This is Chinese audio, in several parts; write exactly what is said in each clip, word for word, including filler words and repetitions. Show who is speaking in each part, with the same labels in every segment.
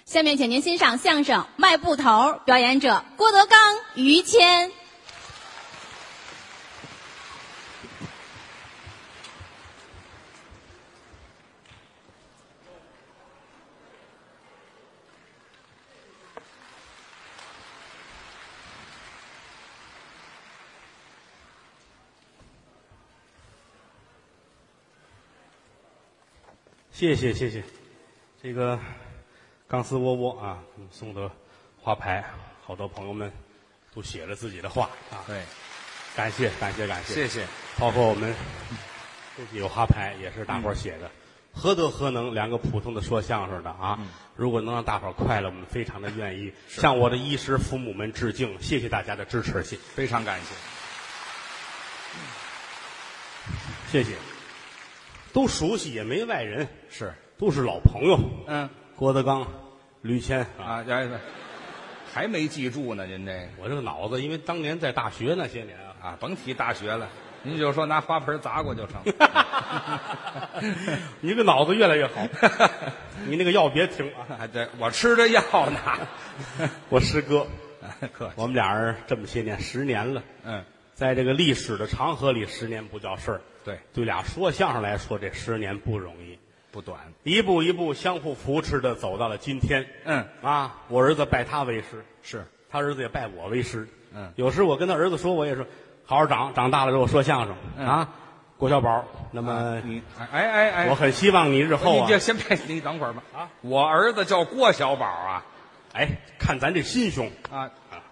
Speaker 1: 下面请您欣赏相声《卖布头》，表演者郭德纲、于谦。
Speaker 2: 谢谢谢谢，这个钢丝窝窝啊送的花牌，好多朋友们都写了自己的话啊。
Speaker 3: 对，
Speaker 2: 感谢感谢感谢，
Speaker 3: 谢谢。
Speaker 2: 包括我们这几个花牌也是大伙儿写的。嗯、何德何能，两个普通的说相声的啊！嗯、如果能让大伙儿快乐，我们非常的愿意向我的衣食父母们致敬。谢谢大家的支持，谢
Speaker 3: 非常感谢，
Speaker 2: 谢谢。都熟悉，也没外人，
Speaker 3: 是
Speaker 2: 都是老朋友。
Speaker 3: 嗯，
Speaker 2: 郭德纲、吕谦
Speaker 3: 啊，哎，还没记住呢，您这个
Speaker 2: 我这个脑子，因为当年在大学那些年啊，
Speaker 3: 啊，甭提大学了，您就说拿花盆砸过就成。
Speaker 2: 你这个脑子越来越好，你那个药别停啊！
Speaker 3: 对，我吃着药呢。
Speaker 2: 我师哥，
Speaker 3: 客气，
Speaker 2: 我们俩人这么些年，十年了。
Speaker 3: 嗯，
Speaker 2: 在这个历史的长河里，十年不叫事儿。
Speaker 3: 对，
Speaker 2: 对俩说相声来说，这十年不容易，
Speaker 3: 不短，
Speaker 2: 一步一步相互扶持的走到了今天。
Speaker 3: 嗯
Speaker 2: 啊，我儿子拜他为师，
Speaker 3: 是
Speaker 2: 他儿子也拜我为师。
Speaker 3: 嗯，
Speaker 2: 有时我跟他儿子说，我也说好好长，长大了之后说相声、
Speaker 3: 嗯、
Speaker 2: 啊。郭小宝，那么、
Speaker 3: 啊、你哎哎哎，
Speaker 2: 我很希望你日后啊，
Speaker 3: 你先别，你等会儿吧啊，我儿子叫郭小宝啊，
Speaker 2: 哎，看咱这心胸
Speaker 3: 啊。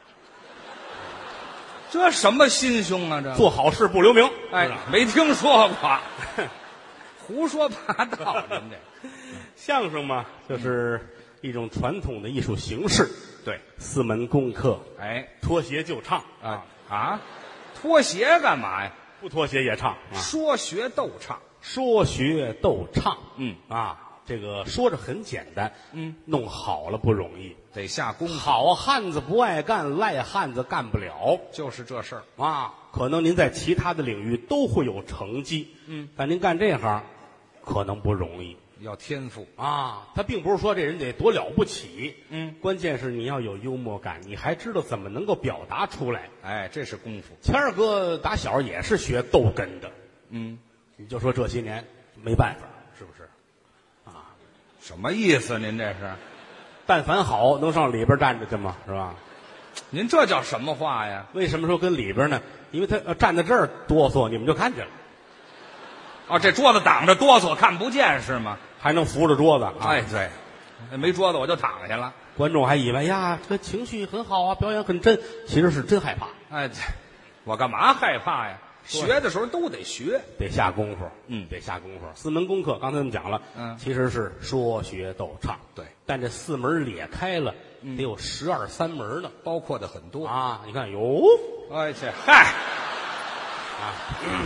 Speaker 3: 这什么心胸啊？这
Speaker 2: 做好事不留名，
Speaker 3: 哎，没听说过，胡说八道！您这
Speaker 2: 相声嘛，就是一种传统的艺术形式。
Speaker 3: 对，
Speaker 2: 四门功课，
Speaker 3: 哎，
Speaker 2: 脱鞋就唱
Speaker 3: 啊啊，脱鞋干嘛呀？
Speaker 2: 不脱鞋也唱，啊、
Speaker 3: 说学逗唱，
Speaker 2: 说学逗唱，
Speaker 3: 嗯
Speaker 2: 啊，这个说着很简单，
Speaker 3: 嗯，
Speaker 2: 弄好了不容易。
Speaker 3: 得下功夫，
Speaker 2: 好汉子不爱干，赖汉子干不了，
Speaker 3: 就是这事儿
Speaker 2: 啊。可能您在其他的领域都会有成绩，
Speaker 3: 嗯，
Speaker 2: 但您干这行可能不容易，
Speaker 3: 要天赋
Speaker 2: 啊。他并不是说这人得多了不起，
Speaker 3: 嗯，
Speaker 2: 关键是你要有幽默感，你还知道怎么能够表达出来。
Speaker 3: 哎，这是功夫。
Speaker 2: 谦儿哥打小也是学逗哏的，
Speaker 3: 嗯，
Speaker 2: 你就说这些年没办法，是不是？啊，
Speaker 3: 什么意思？您这是？
Speaker 2: 但凡好，能上里边站着去吗？是吧？
Speaker 3: 您这叫什么话呀？
Speaker 2: 为什么说跟里边呢？因为他要站在这儿哆嗦，你们就看见了。
Speaker 3: 哦，这桌子挡着哆嗦，看不见是吗？
Speaker 2: 还能扶着桌子。啊、
Speaker 3: 哎，对，没桌子我就躺下了。
Speaker 2: 观众还以为呀，这个情绪很好啊，表演很真，其实是真害怕。
Speaker 3: 哎，我干嘛害怕呀？学的时候都得学，
Speaker 2: 得下功夫，
Speaker 3: 嗯，
Speaker 2: 得下功夫。四门功课，刚才我们讲了，
Speaker 3: 嗯，
Speaker 2: 其实是说学逗唱，
Speaker 3: 对。
Speaker 2: 但这四门裂开了，
Speaker 3: 嗯、
Speaker 2: 得有十二三门呢，
Speaker 3: 包括的很多
Speaker 2: 啊。你看，哟，
Speaker 3: 哎这嗨，
Speaker 2: 啊，嗯、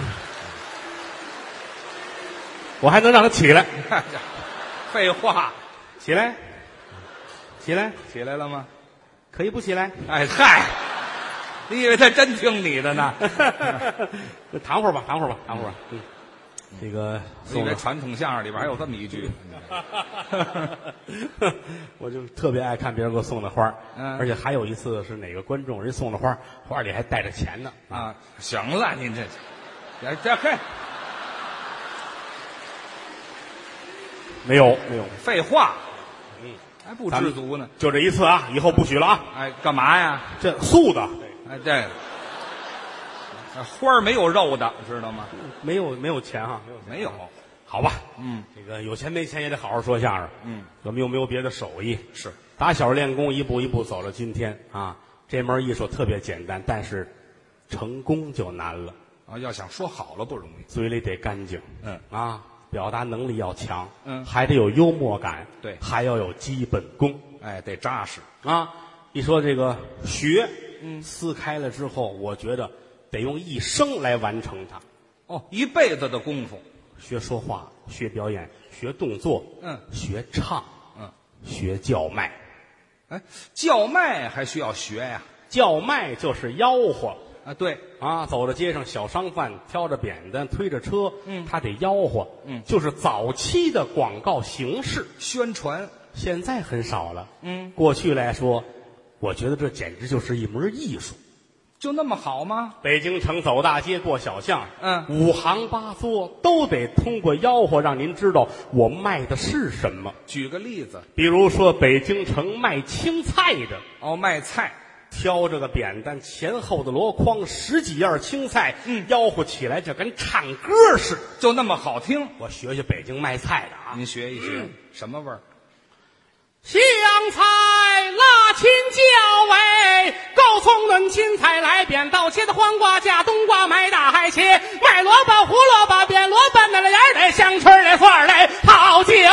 Speaker 2: 我还能让他起来，
Speaker 3: 废话，
Speaker 2: 起来，起来，
Speaker 3: 起来了吗？
Speaker 2: 可以不起来？
Speaker 3: 哎嗨。你以为他真听你的呢？
Speaker 2: 躺会儿吧，躺会儿吧，躺会儿吧。嗯，这个
Speaker 3: 我以为传统相声里边还有这么一句。
Speaker 2: 我就特别爱看别人给我送的花，
Speaker 3: 嗯，
Speaker 2: 而且还有一次是哪个观众人送的花，花里还带着钱呢。
Speaker 3: 啊，行了，您这，这这嘿，
Speaker 2: 没有没有，
Speaker 3: 废话。
Speaker 2: 嗯，
Speaker 3: 还不知足呢。
Speaker 2: 就这一次啊，以后不许了啊！
Speaker 3: 哎，干嘛呀？
Speaker 2: 这素的。
Speaker 3: 哎，对，花儿没有肉的，知道吗？
Speaker 2: 没有没有钱哈，
Speaker 3: 没有。
Speaker 2: 好吧，
Speaker 3: 嗯，
Speaker 2: 这个有钱没钱也得好好说相声。
Speaker 3: 嗯，
Speaker 2: 有没有没有别的手艺？
Speaker 3: 是
Speaker 2: 打小练功，一步一步走到今天啊。这门艺术特别简单，但是成功就难了
Speaker 3: 啊。要想说好了不容易，
Speaker 2: 嘴里得干净，
Speaker 3: 嗯
Speaker 2: 啊，表达能力要强，
Speaker 3: 嗯，
Speaker 2: 还得有幽默感，
Speaker 3: 对，
Speaker 2: 还要有基本功，
Speaker 3: 哎，得扎实
Speaker 2: 啊。一说这个学，
Speaker 3: 嗯，
Speaker 2: 撕开了之后，我觉得得用一生来完成它。
Speaker 3: 哦，一辈子的功夫。
Speaker 2: 学说话，学表演，学动作，
Speaker 3: 嗯，
Speaker 2: 学唱，
Speaker 3: 嗯，
Speaker 2: 学叫卖。
Speaker 3: 哎，叫卖还需要学呀？
Speaker 2: 叫卖就是吆喝
Speaker 3: 啊，对
Speaker 2: 啊，走到街上，小商贩挑着扁担，推着车，
Speaker 3: 嗯，
Speaker 2: 他得吆喝，
Speaker 3: 嗯，
Speaker 2: 就是早期的广告形式，
Speaker 3: 宣传
Speaker 2: 现在很少了。
Speaker 3: 嗯，
Speaker 2: 过去来说，我觉得这简直就是一门艺术。
Speaker 3: 就那么好吗？
Speaker 2: 北京城走大街过小巷，
Speaker 3: 嗯，
Speaker 2: 五行八作都得通过吆喝让您知道我卖的是什么。
Speaker 3: 举个例子，
Speaker 2: 比如说北京城卖青菜的，
Speaker 3: 哦，卖菜，
Speaker 2: 挑着个扁担，前后的箩筐，十几样青菜，
Speaker 3: 嗯，
Speaker 2: 吆喝起来就跟唱歌似的，
Speaker 3: 就那么好听。
Speaker 2: 我学学北京卖菜的啊，
Speaker 3: 您学一学，什么味儿？
Speaker 2: 香菜、辣青椒味，高葱嫩青菜来扁豆，切的黄瓜加冬瓜，买大海切，卖萝卜、胡萝卜、变萝卜，那了芽儿嘞，香椿儿嘞，蒜儿嘞，泡韭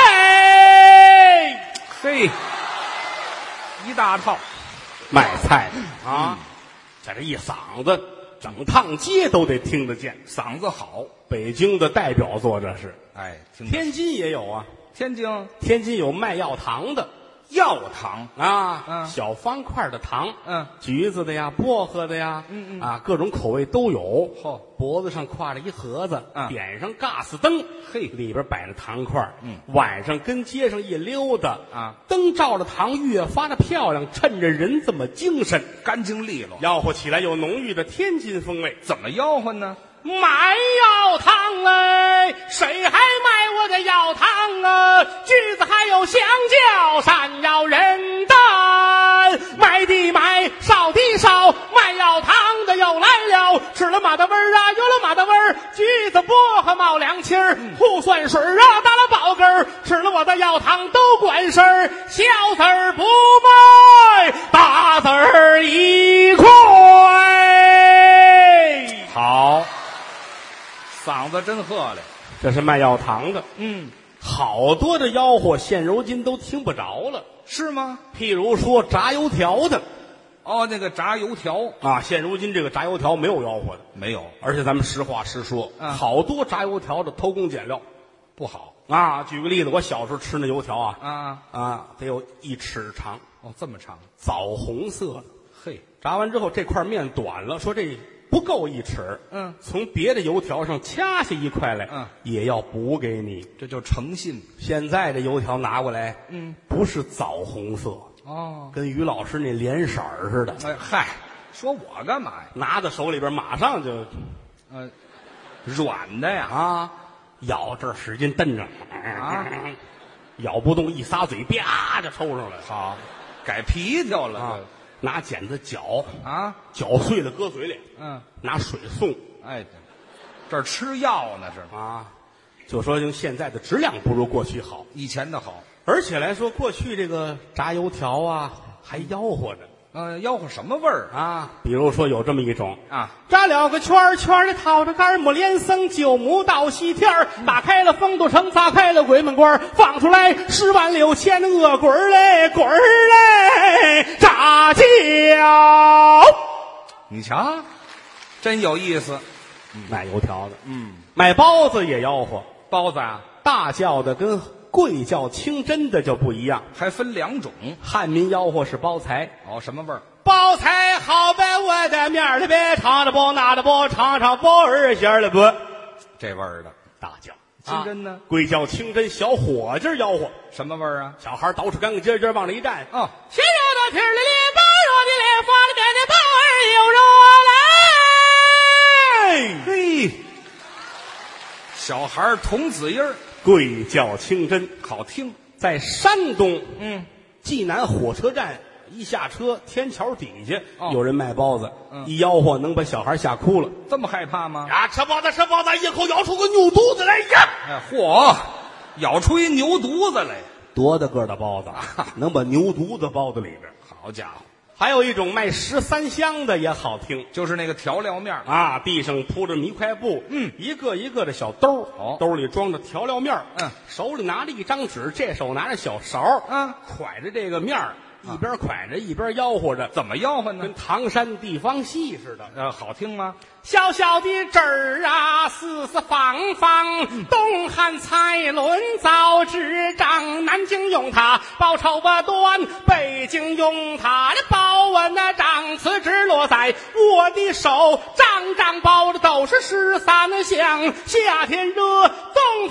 Speaker 2: 菜。
Speaker 3: 嘿，一大套
Speaker 2: 卖菜的啊，在这一嗓子，整趟街都得听得见，
Speaker 3: 嗓子好。
Speaker 2: 北京的代表作这是。
Speaker 3: 哎，听
Speaker 2: 天津也有啊，
Speaker 3: 天津
Speaker 2: 天津有卖药糖的
Speaker 3: 药糖
Speaker 2: 啊，
Speaker 3: 嗯
Speaker 2: 小方块的糖，
Speaker 3: 嗯，
Speaker 2: 橘子的呀，薄荷的呀，
Speaker 3: 嗯嗯
Speaker 2: 啊，各种口味都有。
Speaker 3: 嚯
Speaker 2: 脖子上挎着一盒子，
Speaker 3: 嗯
Speaker 2: 点上 gas 灯，
Speaker 3: 嘿
Speaker 2: 里边摆着糖块，
Speaker 3: 嗯，
Speaker 2: 晚上跟街上一溜达
Speaker 3: 啊，
Speaker 2: 灯照着糖越发的漂亮，趁着人这么精神，
Speaker 3: 干净利落。
Speaker 2: 吆喝起来有浓郁的天津风味。
Speaker 3: 怎么吆喝呢？
Speaker 2: 卖药糖哎，谁还卖我的药糖啊？橘子还有香蕉，山药人丹，卖的卖，烧的烧，卖药糖的又来了，吃了马的味儿啊，有了马的味儿，橘子薄荷冒凉气儿，醋蒜水啊，打了爆根儿，吃了我的药糖都管事儿，小子儿不卖，大子儿一块。
Speaker 3: 好，嗓子真喝亮。
Speaker 2: 这是卖药糖的，
Speaker 3: 嗯，
Speaker 2: 好多的吆喝现如今都听不着了。
Speaker 3: 是吗？
Speaker 2: 譬如说炸油条的
Speaker 3: 哦，那个炸油条
Speaker 2: 啊，现如今这个炸油条没有吆喝的，
Speaker 3: 没有，
Speaker 2: 而且咱们实话实说，
Speaker 3: 嗯
Speaker 2: 好多炸油条的偷工减料
Speaker 3: 不好
Speaker 2: 啊。举个例子，我小时候吃那油条啊
Speaker 3: 啊。
Speaker 2: 啊，得有一尺长，
Speaker 3: 哦，这么长。
Speaker 2: 枣红色的。
Speaker 3: 嘿，
Speaker 2: 炸完之后这块面短了，说这不够一尺，
Speaker 3: 嗯，
Speaker 2: 从别的油条上掐下一块来，
Speaker 3: 嗯，
Speaker 2: 也要补给你。
Speaker 3: 这就诚信。
Speaker 2: 现在的油条拿过来，
Speaker 3: 嗯，
Speaker 2: 不是枣红色，
Speaker 3: 哦，
Speaker 2: 跟于老师那脸色儿似的，
Speaker 3: 哎嗨，说我干嘛呀？
Speaker 2: 拿到手里边马上就
Speaker 3: 呃，软的呀。
Speaker 2: 啊，咬这儿使劲蹬着，
Speaker 3: 啊，
Speaker 2: 咬不动，一撒嘴，啪就抽上来了。
Speaker 3: 好，改皮条了。
Speaker 2: 啊，拿剪子搅，
Speaker 3: 啊，
Speaker 2: 搅碎了搁嘴里，
Speaker 3: 嗯，
Speaker 2: 拿水送
Speaker 3: 哎，这儿吃药呢是。
Speaker 2: 啊。就说用现在的质量不如过去好，
Speaker 3: 以前的好。
Speaker 2: 而且来说，过去这个炸油条啊，还吆喝着
Speaker 3: 呃，吆喝什么味儿
Speaker 2: 啊。比如说有这么一种
Speaker 3: 啊？
Speaker 2: 炸了个圈儿圈儿的套着杆儿，木莲僧九母到西天儿，打开了丰都城，砸开了鬼门关儿，放出来十万六千的恶鬼儿嘞，鬼儿嘞，炸椒。
Speaker 3: 你瞧，真有意思。
Speaker 2: 卖油条的，
Speaker 3: 嗯，
Speaker 2: 卖包子也吆喝，
Speaker 3: 包子啊，
Speaker 2: 大叫的跟贵叫清真的就不一样。
Speaker 3: 还分两种。
Speaker 2: 汉民吆喝是包财，
Speaker 3: 哦，什么味儿？
Speaker 2: 包财好摆我的面儿的呗，唱的不那的不，唱唱包二馅的不，
Speaker 3: 这味儿的。
Speaker 2: 大叫。
Speaker 3: 清真呢？
Speaker 2: 啊贵叫清真，小伙计儿吆喝，
Speaker 3: 什么味儿啊？
Speaker 2: 小孩儿捯饬干干净净往那一站，
Speaker 3: 哦，
Speaker 2: 鲜肉的皮儿里里，包肉的里，发了面的包儿有肉来。
Speaker 3: 嘿，小孩儿童子音儿
Speaker 2: 贵叫清真，
Speaker 3: 好听。
Speaker 2: 在山东，
Speaker 3: 嗯，
Speaker 2: 济南火车站一下车，天桥底下、
Speaker 3: 哦
Speaker 2: 有人卖包子，
Speaker 3: 嗯
Speaker 2: 一吆喝能把小孩吓哭了。
Speaker 3: 这么害怕吗？
Speaker 2: 呀，吃包子吃包子，一口咬出个牛犊子来呀！
Speaker 3: 哎，嚯，咬出一牛犊子来！
Speaker 2: 多大个儿的包子啊，能把牛犊子包在里边。
Speaker 3: 好家伙，
Speaker 2: 还有一种卖十三香的也好听
Speaker 3: 就是那个调料面儿。
Speaker 2: 啊，地上铺着一块布，
Speaker 3: 嗯，
Speaker 2: 一个一个的小兜儿
Speaker 3: 哦
Speaker 2: 兜里装着调料面儿
Speaker 3: 嗯，
Speaker 2: 手里拿着一张纸，这手拿着小勺，
Speaker 3: 嗯，
Speaker 2: 蒯着这个面儿，一边蒯着一边吆喝着，
Speaker 3: 怎么吆喝呢
Speaker 2: 跟？唐山地方戏似的。
Speaker 3: 呃，好听吗？
Speaker 2: 小小的汁儿啊，四四方方，东汉蔡伦造纸张，南京用它包绸不端，北京用它的包文那张，此纸落在我的手，张张包的都是十三香，夏天热，冬天凉。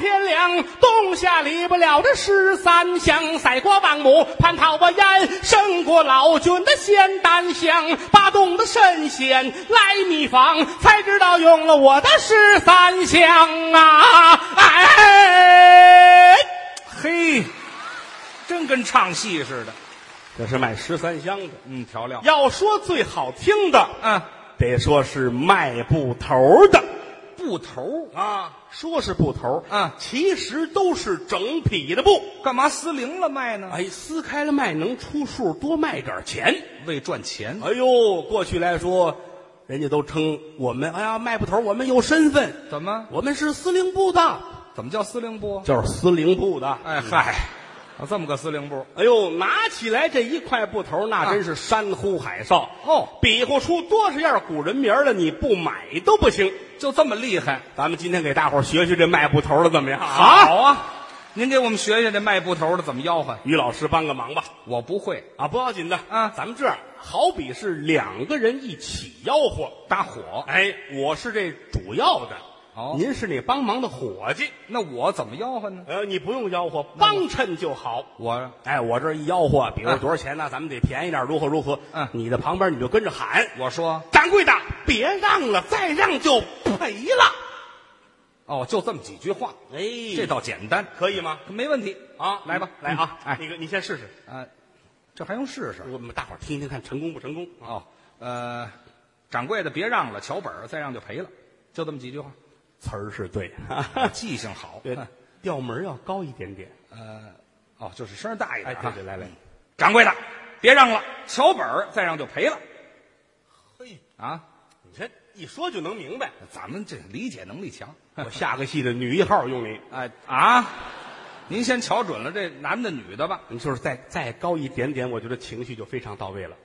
Speaker 2: 香，冬夏离不了这十三香。赛过王母蟠桃我烟，胜过老君的仙丹香。八洞的神仙来秘方，才知道用了我的十三香啊！哎，
Speaker 3: 嘿，真跟唱戏似的。
Speaker 2: 这是卖十三香的。
Speaker 3: 嗯，调料。
Speaker 2: 要说最好听的，
Speaker 3: 嗯，
Speaker 2: 得说是卖布头的。
Speaker 3: 布头
Speaker 2: 啊，说是布头，
Speaker 3: 嗯，
Speaker 2: 其实都是整匹的布。
Speaker 3: 干嘛撕零了卖呢？
Speaker 2: 哎，撕开了卖能出数，多卖点钱，
Speaker 3: 为赚钱。
Speaker 2: 哎呦，过去来说，人家都称我们，哎呀，卖布头，我们有身份。
Speaker 3: 怎么？
Speaker 2: 我们是司令部的。
Speaker 3: 怎么叫司令部？
Speaker 2: 就是司令部的。
Speaker 3: 哎嗨，有这么个司令部。
Speaker 2: 哎呦，拿起来这一块布头，那真是山呼海啸。
Speaker 3: 哦，
Speaker 2: 比划出多少样古人名了，你不买都不行。
Speaker 3: 就这么厉害。
Speaker 2: 咱们今天给大伙儿学学这卖布头的怎么样？
Speaker 3: 好啊，您给我们学学这卖布头的怎么吆喝。
Speaker 2: 于老师帮个忙吧。
Speaker 3: 我不会
Speaker 2: 啊，不要紧的
Speaker 3: 啊。
Speaker 2: 咱们这样，好比是两个人一起吆喝
Speaker 3: 搭伙。
Speaker 2: 哎，我是这主要的，
Speaker 3: 哦，
Speaker 2: 您是那帮忙的伙计。
Speaker 3: 那我怎么吆喝呢？
Speaker 2: 呃，你不用吆喝，帮衬就好。
Speaker 3: 我
Speaker 2: 哎，我这一吆喝，比如多少钱呢？咱们得便宜点，如何如何？
Speaker 3: 嗯，
Speaker 2: 你的旁边你就跟着喊。
Speaker 3: 我说，
Speaker 2: 掌柜的，别让了，再让就赔了。
Speaker 3: 哦，就这么几句话。
Speaker 2: 哎，
Speaker 3: 这倒简单，
Speaker 2: 可以吗？
Speaker 3: 没问题
Speaker 2: 啊，
Speaker 3: 来吧，
Speaker 2: 来啊！
Speaker 3: 哎，
Speaker 2: 那个你先试试
Speaker 3: 啊，这还用试试？
Speaker 2: 我们大伙儿听听看成功不成功？
Speaker 3: 哦，呃，掌柜的别让了，瞧本儿，再让就赔了，就这么几句话。
Speaker 2: 词儿是对，
Speaker 3: 记性好。
Speaker 2: 对，调门要高一点点。
Speaker 3: 呃，哦，就是声大一点。
Speaker 2: 哎，对对，来来，
Speaker 3: 掌柜的别让了，瞧本儿，再让就赔了。
Speaker 2: 嘿
Speaker 3: 啊，
Speaker 2: 你这一说就能明白，
Speaker 3: 咱们这理解能力强。
Speaker 2: 我下个戏的女一号用你。
Speaker 3: 哎啊，您先瞧准了这男的女的吧。
Speaker 2: 你就是再再高一点点，我觉得情绪就非常到位了。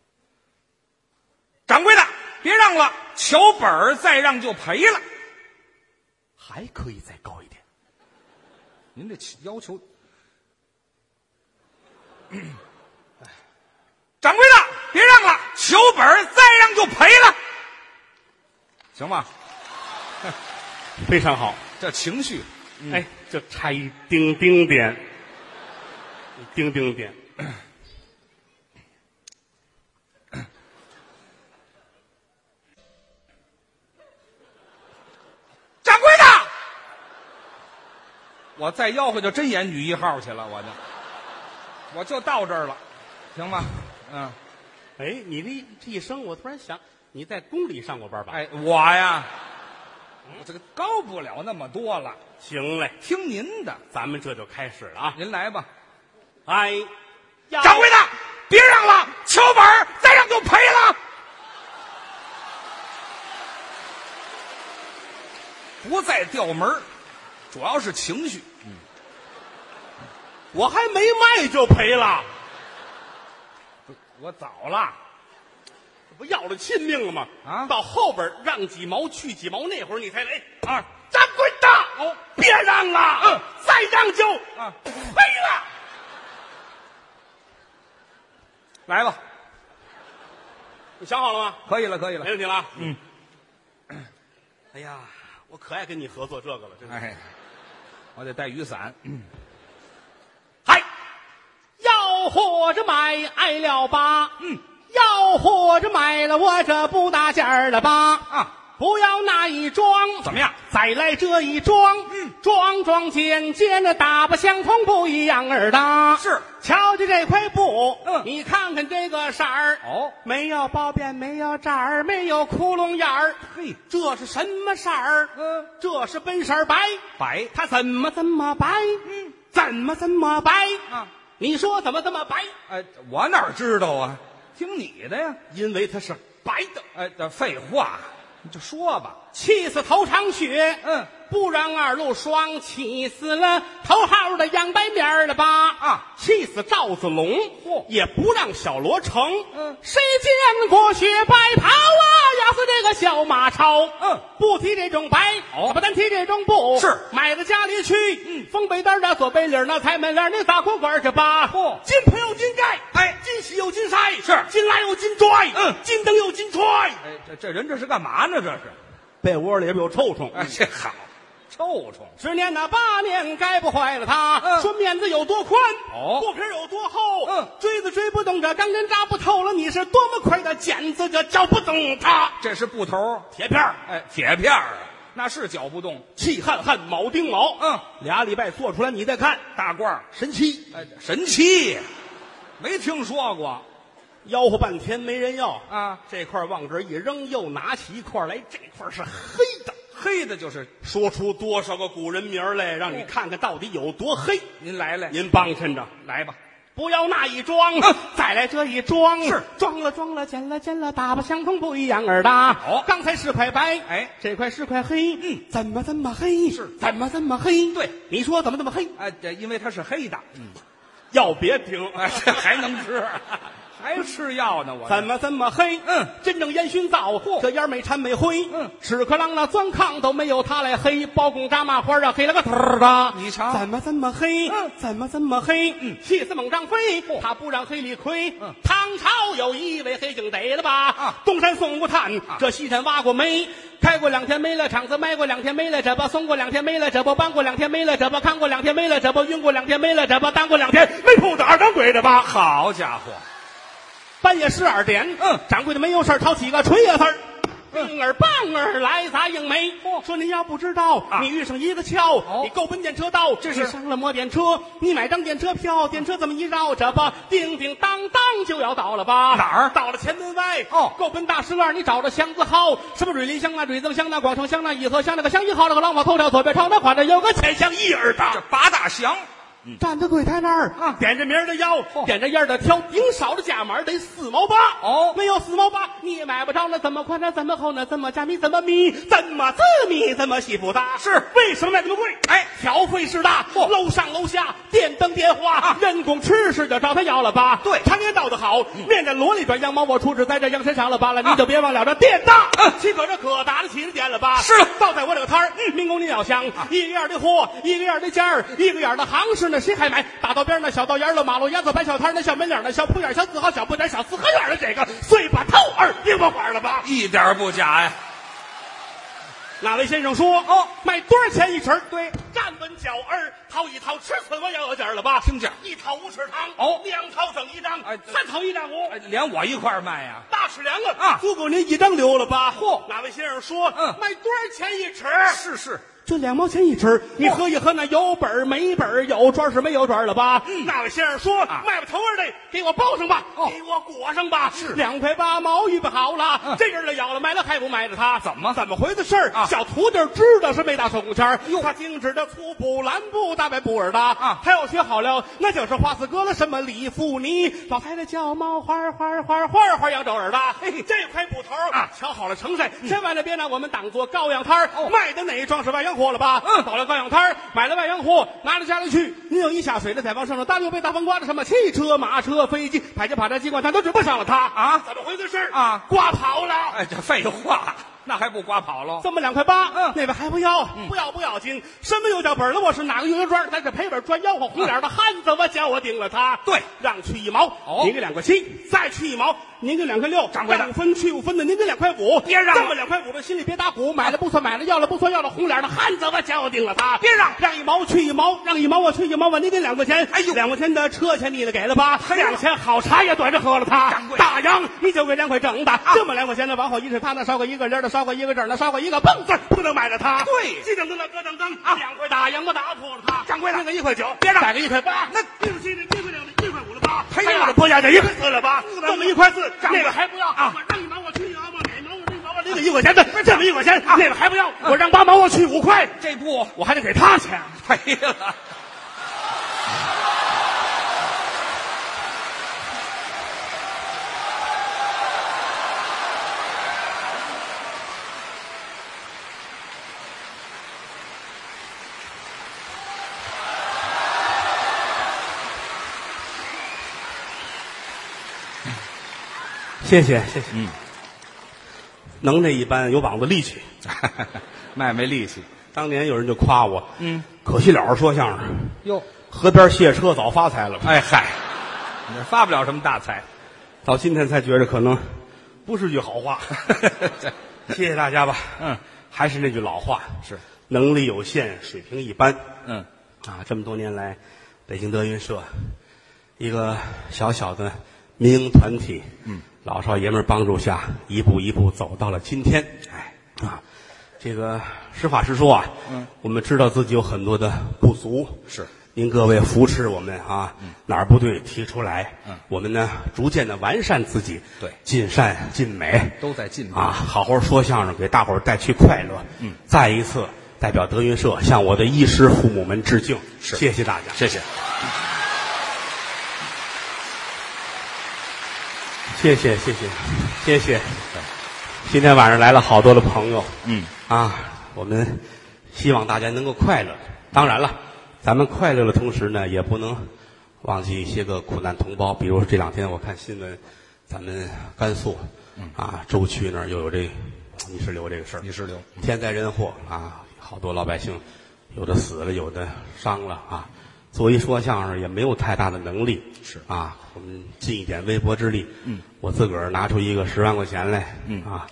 Speaker 3: 掌柜的别让了，瞧本儿，再让就赔了。
Speaker 2: 还可以再高一点。
Speaker 3: 您这要求，掌柜的别让了，求本儿，再让就赔了，行吧？
Speaker 2: 非常好，
Speaker 3: 这情绪，
Speaker 2: 嗯、哎，就差一丁丁点，一丁丁点。
Speaker 3: 掌柜的，我再吆喝就真演女一号去了，我就我就到这儿了，行吗？嗯，
Speaker 2: 哎，你这这一声，我突然想，你在宫里上过班吧？
Speaker 3: 哎，我呀，我这个高不了那么多了。
Speaker 2: 行嘞，
Speaker 3: 听您的，
Speaker 2: 咱们这就开始了啊！
Speaker 3: 您来吧。
Speaker 2: 哎，
Speaker 3: 掌柜的，别让了，瞧本儿，再让就赔了。不再调门儿，主要是情绪。嗯，
Speaker 2: 我还没卖就赔了，
Speaker 3: 我早了，
Speaker 2: 这不要了亲命了吗？
Speaker 3: 啊，
Speaker 2: 到后边让几毛去几毛，那会儿你才来
Speaker 3: 啊！
Speaker 2: 掌柜的，哦，别让了，
Speaker 3: 嗯，
Speaker 2: 再让就
Speaker 3: 啊
Speaker 2: 赔了。
Speaker 3: 来吧，
Speaker 2: 你想好了吗？
Speaker 3: 可以了，可以了，
Speaker 2: 没问题了。
Speaker 3: 嗯，
Speaker 2: 哎呀，我可爱跟你合作这个了，真的。
Speaker 3: 哎，我得带雨伞。
Speaker 2: 嗨，要或者买爱了吧？
Speaker 3: 嗯，
Speaker 2: 要或者买了我这不大件儿了吧？
Speaker 3: 啊，
Speaker 2: 不要那一装，
Speaker 3: 怎么样？
Speaker 2: 再来这一装，
Speaker 3: 嗯，
Speaker 2: 装装尖尖的，大不相同，不一样儿的。
Speaker 3: 是，
Speaker 2: 瞧瞧这块布，
Speaker 3: 嗯，
Speaker 2: 你看看这个色儿，
Speaker 3: 哦，
Speaker 2: 没有包边，没有褶儿，没有窟窿眼儿。
Speaker 3: 嘿，
Speaker 2: 这是什么色儿？
Speaker 3: 嗯，
Speaker 2: 这是本色白，
Speaker 3: 白，
Speaker 2: 它怎么怎么白？
Speaker 3: 嗯，
Speaker 2: 怎么怎么白？
Speaker 3: 啊，
Speaker 2: 你说怎么这么白？
Speaker 3: 哎，我哪知道啊？听你的呀。
Speaker 2: 因为它是白的。
Speaker 3: 哎，这废话，你就说吧。
Speaker 2: 气死头场雪，
Speaker 3: 嗯，
Speaker 2: 不让二路双，气死了头号的杨白面儿了吧？
Speaker 3: 啊，
Speaker 2: 气死赵子龙，
Speaker 3: 嚯，
Speaker 2: 也不让小罗成。
Speaker 3: 嗯，
Speaker 2: 谁见过雪白袍啊？要死这个小马超。
Speaker 3: 嗯，
Speaker 2: 不提这种白，
Speaker 3: 哦，
Speaker 2: 不单提这种布，
Speaker 3: 是
Speaker 2: 买到家里去。
Speaker 3: 嗯，
Speaker 2: 封北单的左背领那彩门帘那大裤管去吧。
Speaker 3: 嚯，
Speaker 2: 金盆有金盖，
Speaker 3: 哎，
Speaker 2: 金喜有金筛，
Speaker 3: 是
Speaker 2: 金来有金拽，
Speaker 3: 嗯，
Speaker 2: 金灯有金踹。
Speaker 3: 哎，这这人这是干嘛呢？这是
Speaker 2: 被窝里边有臭虫。
Speaker 3: 哎，这好， 臭虫。
Speaker 2: 十年呐，八年改不坏了它。
Speaker 3: 嗯
Speaker 2: 说面子有多宽，
Speaker 3: 哦
Speaker 2: 布皮有多厚，
Speaker 3: 嗯
Speaker 2: 锥子锥不动，这钢针扎不透了。你是多么快的剪子，就绞不动它。
Speaker 3: 这是布头，
Speaker 2: 铁片儿
Speaker 3: 哎，铁片儿啊，那是搅不动。
Speaker 2: 气焊焊，铆钉铆，
Speaker 3: 嗯，
Speaker 2: 俩礼拜做出来，你再看，
Speaker 3: 大褂儿，
Speaker 2: 神奇。
Speaker 3: 哎，神奇，没听说过
Speaker 2: 吆喝半天没人要
Speaker 3: 啊。
Speaker 2: 这块往这儿一扔，又拿起一块来，这块是黑的。
Speaker 3: 黑的就是
Speaker 2: 说出多少个古人名儿来，让你看看到底有多黑。
Speaker 3: 您来来，
Speaker 2: 您帮衬着，
Speaker 3: 来吧。
Speaker 2: 不要那一装，
Speaker 3: 嗯
Speaker 2: 再来这一装，
Speaker 3: 是
Speaker 2: 装了装了，剪了剪了，大不相同，不一样儿的。哦，刚才是块白，
Speaker 3: 哎，
Speaker 2: 这块是块黑，
Speaker 3: 嗯，
Speaker 2: 怎么这么黑？
Speaker 3: 是
Speaker 2: 怎么这么黑？
Speaker 3: 对，
Speaker 2: 你说怎么这么黑？
Speaker 3: 哎，这因为它是黑的，嗯，
Speaker 2: 药别停，
Speaker 3: 哎，这还能吃，还吃药呢？我
Speaker 2: 怎么这么黑？
Speaker 3: 嗯，
Speaker 2: 真正烟熏灶，这烟没掺没灰，
Speaker 3: 嗯，
Speaker 2: 屎壳郎那钻炕都没有它来黑，包公炸麻花啊，黑了个头儿的。
Speaker 3: 你瞧
Speaker 2: 怎么这么黑？
Speaker 3: 嗯，
Speaker 2: 怎么这么黑？
Speaker 3: 嗯，
Speaker 2: 气死猛张飞，
Speaker 3: 嚯
Speaker 2: 他不让黑里亏。
Speaker 3: 嗯，
Speaker 2: 唐朝有一位黑警逮了吧？
Speaker 3: 啊，
Speaker 2: 东山送过炭，
Speaker 3: 啊
Speaker 2: 这西山挖过煤。开过两天没了场子，埋过两天没了这不，松过两天没了这不，搬过两天没了这不，看过两天没了这不，晕过两天没了这不，当过两天没铺子二当归的吧？
Speaker 3: 好家伙，
Speaker 2: 半夜十二点，
Speaker 3: 嗯，
Speaker 2: 掌柜的没有事儿掏起个锤子儿，冰儿棒儿来砸硬梅。说你要不知道，
Speaker 3: 啊
Speaker 2: 你遇上一个桥，
Speaker 3: 哦
Speaker 2: 你够奔电车道，
Speaker 3: 这是
Speaker 2: 你上了摩电车，你买张电车票，电车这么一绕，这不叮叮当当就要到了吧？
Speaker 3: 哪儿
Speaker 2: 到了前门外。
Speaker 3: 哦
Speaker 2: 够奔大石栏，你找着巷子号，什么瑞林乡那瑞增乡那广城乡那颐和乡那个乡一号那个廊坊头条左边朝那款的有个钱乡一儿的。
Speaker 3: 这八大祥，
Speaker 2: 站在柜台那儿，
Speaker 3: 啊
Speaker 2: 点着名儿的要，
Speaker 3: 哦
Speaker 2: 点着样儿的挑，顶少的价码得四毛八。
Speaker 3: 哦
Speaker 2: 没有四毛八你也买不着。那怎么宽呢？怎么厚呢？怎么加密？怎么密？怎么字密？怎么细不大？
Speaker 3: 是
Speaker 2: 为什么卖这么贵？
Speaker 3: 哎，
Speaker 2: 挑费是大，
Speaker 3: 嚯
Speaker 2: 楼上楼下电灯电话，
Speaker 3: 啊
Speaker 2: 人工吃食就找他要了吧？
Speaker 3: 对
Speaker 2: 常言道得好，面在箩里边，羊毛我出只在这羊身上了罢了，
Speaker 3: 啊
Speaker 2: 你就别忘了这店大，
Speaker 3: 嗯
Speaker 2: 岂可这可打得起的店了吧？
Speaker 3: 是
Speaker 2: 倒在我这个摊儿，民工您要想，一个样的货，一个样的价儿，一个样的行市呢，谁还买？大道边那小道沿了，马路牙子摆小摊儿那小门脸儿那小铺眼儿小字号小布点儿小四合院儿的这个碎把头儿拧巴花了吧？
Speaker 3: 一点不假呀。
Speaker 2: 那位先生说：“
Speaker 3: 哦，
Speaker 2: 卖多少钱一尺？
Speaker 3: 对，
Speaker 2: 站稳脚儿，掏一掏尺寸，我要有价了吧？
Speaker 3: 听价
Speaker 2: 一掏五尺长，
Speaker 3: 哦
Speaker 2: 两掏整一张，
Speaker 3: 哎
Speaker 2: 三掏一张五，
Speaker 3: 哎连我一块儿卖呀？
Speaker 2: 大尺两个
Speaker 3: 啊
Speaker 2: 足够您一张留了吧？
Speaker 3: 嚯
Speaker 2: 那位先生说：
Speaker 3: 嗯
Speaker 2: 卖多少钱一尺？
Speaker 3: 是是，
Speaker 2: 就两毛钱一尺，你喝一喝那有本儿没本儿，有砖是没有砖了吧？那位先生说：
Speaker 3: 啊
Speaker 2: 卖不头儿的，给我包上吧，
Speaker 3: 哦
Speaker 2: 给我裹上吧，
Speaker 3: 是
Speaker 2: 两块八毛预备好了。
Speaker 3: 嗯
Speaker 2: 这人了要了买了还不卖了他？
Speaker 3: 怎么
Speaker 2: 怎么回的事儿？
Speaker 3: 啊
Speaker 2: 小徒弟知道是没打手工钱儿
Speaker 3: 哟
Speaker 2: 他精致的粗布、蓝布、大白布儿的
Speaker 3: 啊
Speaker 2: 他要学好了，那就是花四格了，什么李富尼，老太太叫毛花花花花花扬州儿的。
Speaker 3: 嘿嘿
Speaker 2: 这块布头儿
Speaker 3: 啊
Speaker 2: 瞧好了成色，千万的别拿我们当做羔羊摊儿
Speaker 3: 哦
Speaker 2: 卖的那一桩是外洋货了吧？
Speaker 3: 嗯
Speaker 2: 到了羔羊摊儿买了外洋货，拿到家里去，您有一下水的，再往上头大六杯大风刮的什么汽车、马车、飞机、迫击、炮战、机关枪都追不上了他
Speaker 3: 啊
Speaker 2: 怎么回事儿
Speaker 3: 啊
Speaker 2: 刮跑了。
Speaker 3: 哎，这废话，那还不刮跑喽？
Speaker 2: 这么两块八，
Speaker 3: 嗯
Speaker 2: 那位还不要，不要不要紧，什么又叫本了？我是哪个又有砖？在这赔本赚吆喝，红脸的汉子，我叫我定了他。
Speaker 3: 对，
Speaker 2: 让去一毛，
Speaker 3: 哦
Speaker 2: 您给两块七，再去一毛，您给两块六，
Speaker 3: 掌柜的
Speaker 2: 让五分去五分的，您给两块五，
Speaker 3: 别让了
Speaker 2: 这么两块五的，心里别打鼓，买了不算买了，要了不算要了，红脸的汉子，我叫我定了他。
Speaker 3: 别让
Speaker 2: 让一毛去一毛，让一毛我去一毛，我您给两块钱，
Speaker 3: 哎呦
Speaker 2: 两块钱的车钱你得给了吧？
Speaker 3: 哎呀
Speaker 2: 两钱好茶也端着喝了他。
Speaker 3: 掌柜
Speaker 2: 大洋你就给两块整的，这么两块钱的往后一是他那烧个一个零的，烧个一个整的，烧个一个蹦子，不能买了他。
Speaker 3: 对
Speaker 2: 鸡等等的咯噔噔
Speaker 3: 啊
Speaker 2: 两块大洋我打破了他。
Speaker 3: 掌柜的
Speaker 2: 那个一块九，
Speaker 3: 别让
Speaker 2: 再个一块八，
Speaker 3: 那
Speaker 2: 一块七的，一块两的，一块五的八，
Speaker 3: 赔了
Speaker 2: 还有的婆家的一块四了吧？这么一块四，
Speaker 3: 掌柜
Speaker 2: 那个还不要
Speaker 3: 啊
Speaker 2: 我让一毛我去一毛，我哪毛我这毛我那个一块钱的，这么一块钱，那个还不要，我让八毛我去五块，
Speaker 3: 这不
Speaker 2: 我还得给他钱。
Speaker 3: 赔了。
Speaker 2: 谢谢谢谢，
Speaker 3: 嗯，
Speaker 2: 能耐一般，有膀子力气。
Speaker 3: 卖没力气。
Speaker 2: 当年有人就夸我，
Speaker 3: 嗯，
Speaker 2: 可惜了说相声，
Speaker 3: 哟，
Speaker 2: 河边卸车早发财了。
Speaker 3: 哎嗨，你这发不了什么大财。
Speaker 2: 到今天才觉着可能不是句好话。谢谢大家吧。
Speaker 3: 嗯，
Speaker 2: 还是那句老话，
Speaker 3: 是
Speaker 2: 能力有限，水平一般。
Speaker 3: 嗯，
Speaker 2: 啊，这么多年来，北京德云社一个小小的民营团体，嗯，老少爷们儿帮助下，一步一步走到了今天。哎，啊，这个实话实说啊，嗯，我们知道自己有很多的不足，
Speaker 3: 是。
Speaker 2: 您各位扶持我们啊，嗯、哪儿不对提出来，
Speaker 3: 嗯，
Speaker 2: 我们呢逐渐的完善自己，
Speaker 3: 对，
Speaker 2: 尽善尽美，
Speaker 3: 都在进步
Speaker 2: 啊，好好说相声，给大伙儿带去快乐。
Speaker 3: 嗯，
Speaker 2: 再一次代表德云社向我的衣食父母们致敬，
Speaker 3: 是，
Speaker 2: 谢谢大家，
Speaker 3: 谢谢，
Speaker 2: 谢谢谢谢谢谢。今天晚上来了好多的朋友，
Speaker 3: 嗯
Speaker 2: 啊，我们希望大家能够快乐。当然了。咱们快乐的同时呢，也不能忘记一些个苦难同胞。比如这两天我看新闻，咱们甘肃，嗯啊，舟区那儿又有这泥石流这个事儿。
Speaker 3: 泥石流，
Speaker 2: 天灾人祸啊，好多老百姓，有的死了，有的伤了啊。作为说相声也没有太大的能力，
Speaker 3: 是
Speaker 2: 啊，我们尽一点微薄之力。
Speaker 3: 嗯，
Speaker 2: 我自个儿拿出一个十万块钱来，嗯啊，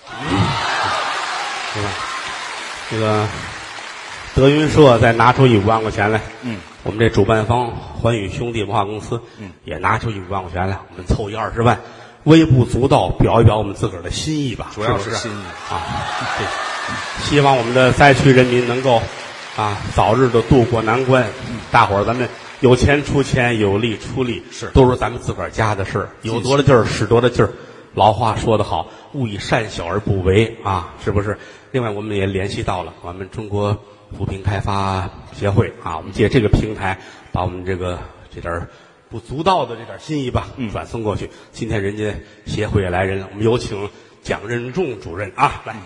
Speaker 2: 对吧？这个。德云社再拿出一五万块钱来，嗯，我们这主办方环宇兄弟文化公司，嗯，也拿出一五万块钱来，我们凑一二十万，微不足道，表一表我们自个儿的心意吧，
Speaker 3: 主要是
Speaker 2: 是
Speaker 3: 心意
Speaker 2: 啊。希望我们的灾区人民能够啊早日的度过难关。嗯，大伙儿咱们有钱出钱，有力出力，
Speaker 3: 是
Speaker 2: 都是咱们自个儿家的事儿，有多大劲儿使多大劲儿。老话说得好，勿以善小而不为啊，是不是？另外，我们也联系到了我们中国扶贫开发协会啊，我们借这个平台，把我们这个这点不足道的这点心意吧，嗯，转送过去。今天人家协会也来人了，我们有请蒋任重主任啊，来。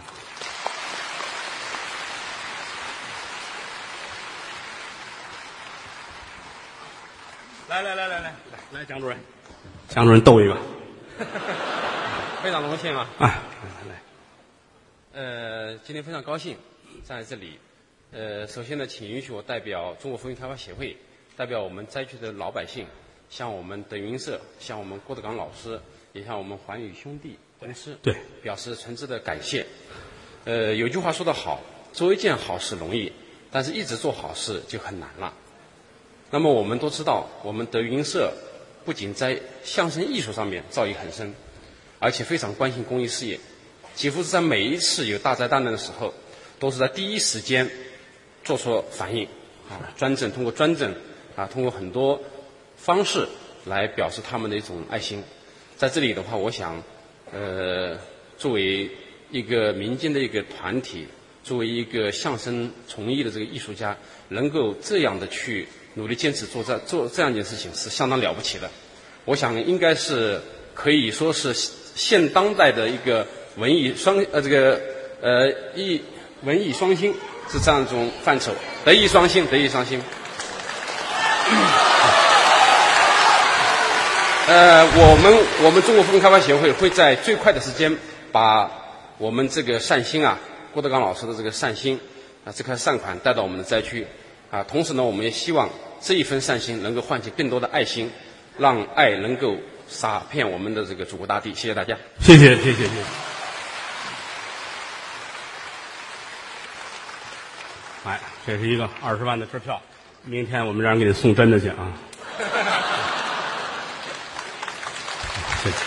Speaker 2: 来来来来来来，蒋主任，蒋主任逗一个。
Speaker 4: 非常荣幸啊！
Speaker 2: 啊，来，
Speaker 4: 呃，今天非常高兴站在这里。呃，首先呢，请允许我代表中国扶贫开发协会，代表我们灾区的老百姓，向我们德云社，向我们郭德纲老师，也向我们环宇兄弟公司，
Speaker 2: 对，
Speaker 4: 表示诚挚的感谢。呃，有句话说得好，做一件好事容易，但是一直做好事就很难了。那么我们都知道，我们德云社不仅在相声艺术上面造诣很深，而且非常关心公益事业，几乎是在每一次有大灾大难的时候，都是在第一时间做出反应啊，专政通过专政啊，通过很多方式来表示他们的一种爱心。在这里的话，我想，呃，作为一个民间的一个团体，作为一个相声从艺的这个艺术家，能够这样的去努力坚持做这做这样一件事情，是相当了不起的。我想应该是可以说是现当代的一个文艺双呃这个呃艺文艺双馨是这样一种范畴，德艺双馨，德艺双馨。呃，我们我们中国扶贫开发协会会在最快的时间把我们这个善心啊，郭德纲老师的这个善心啊，这颗善款带到我们的灾区啊，同时呢，我们也希望这一份善心能够唤起更多的爱心，让爱能够洒遍我们的这个祖国大地。谢谢大家。
Speaker 2: 谢谢谢谢谢谢。哎，这是一个二十万的支票，明天我们让人给你送真的去啊。谢谢。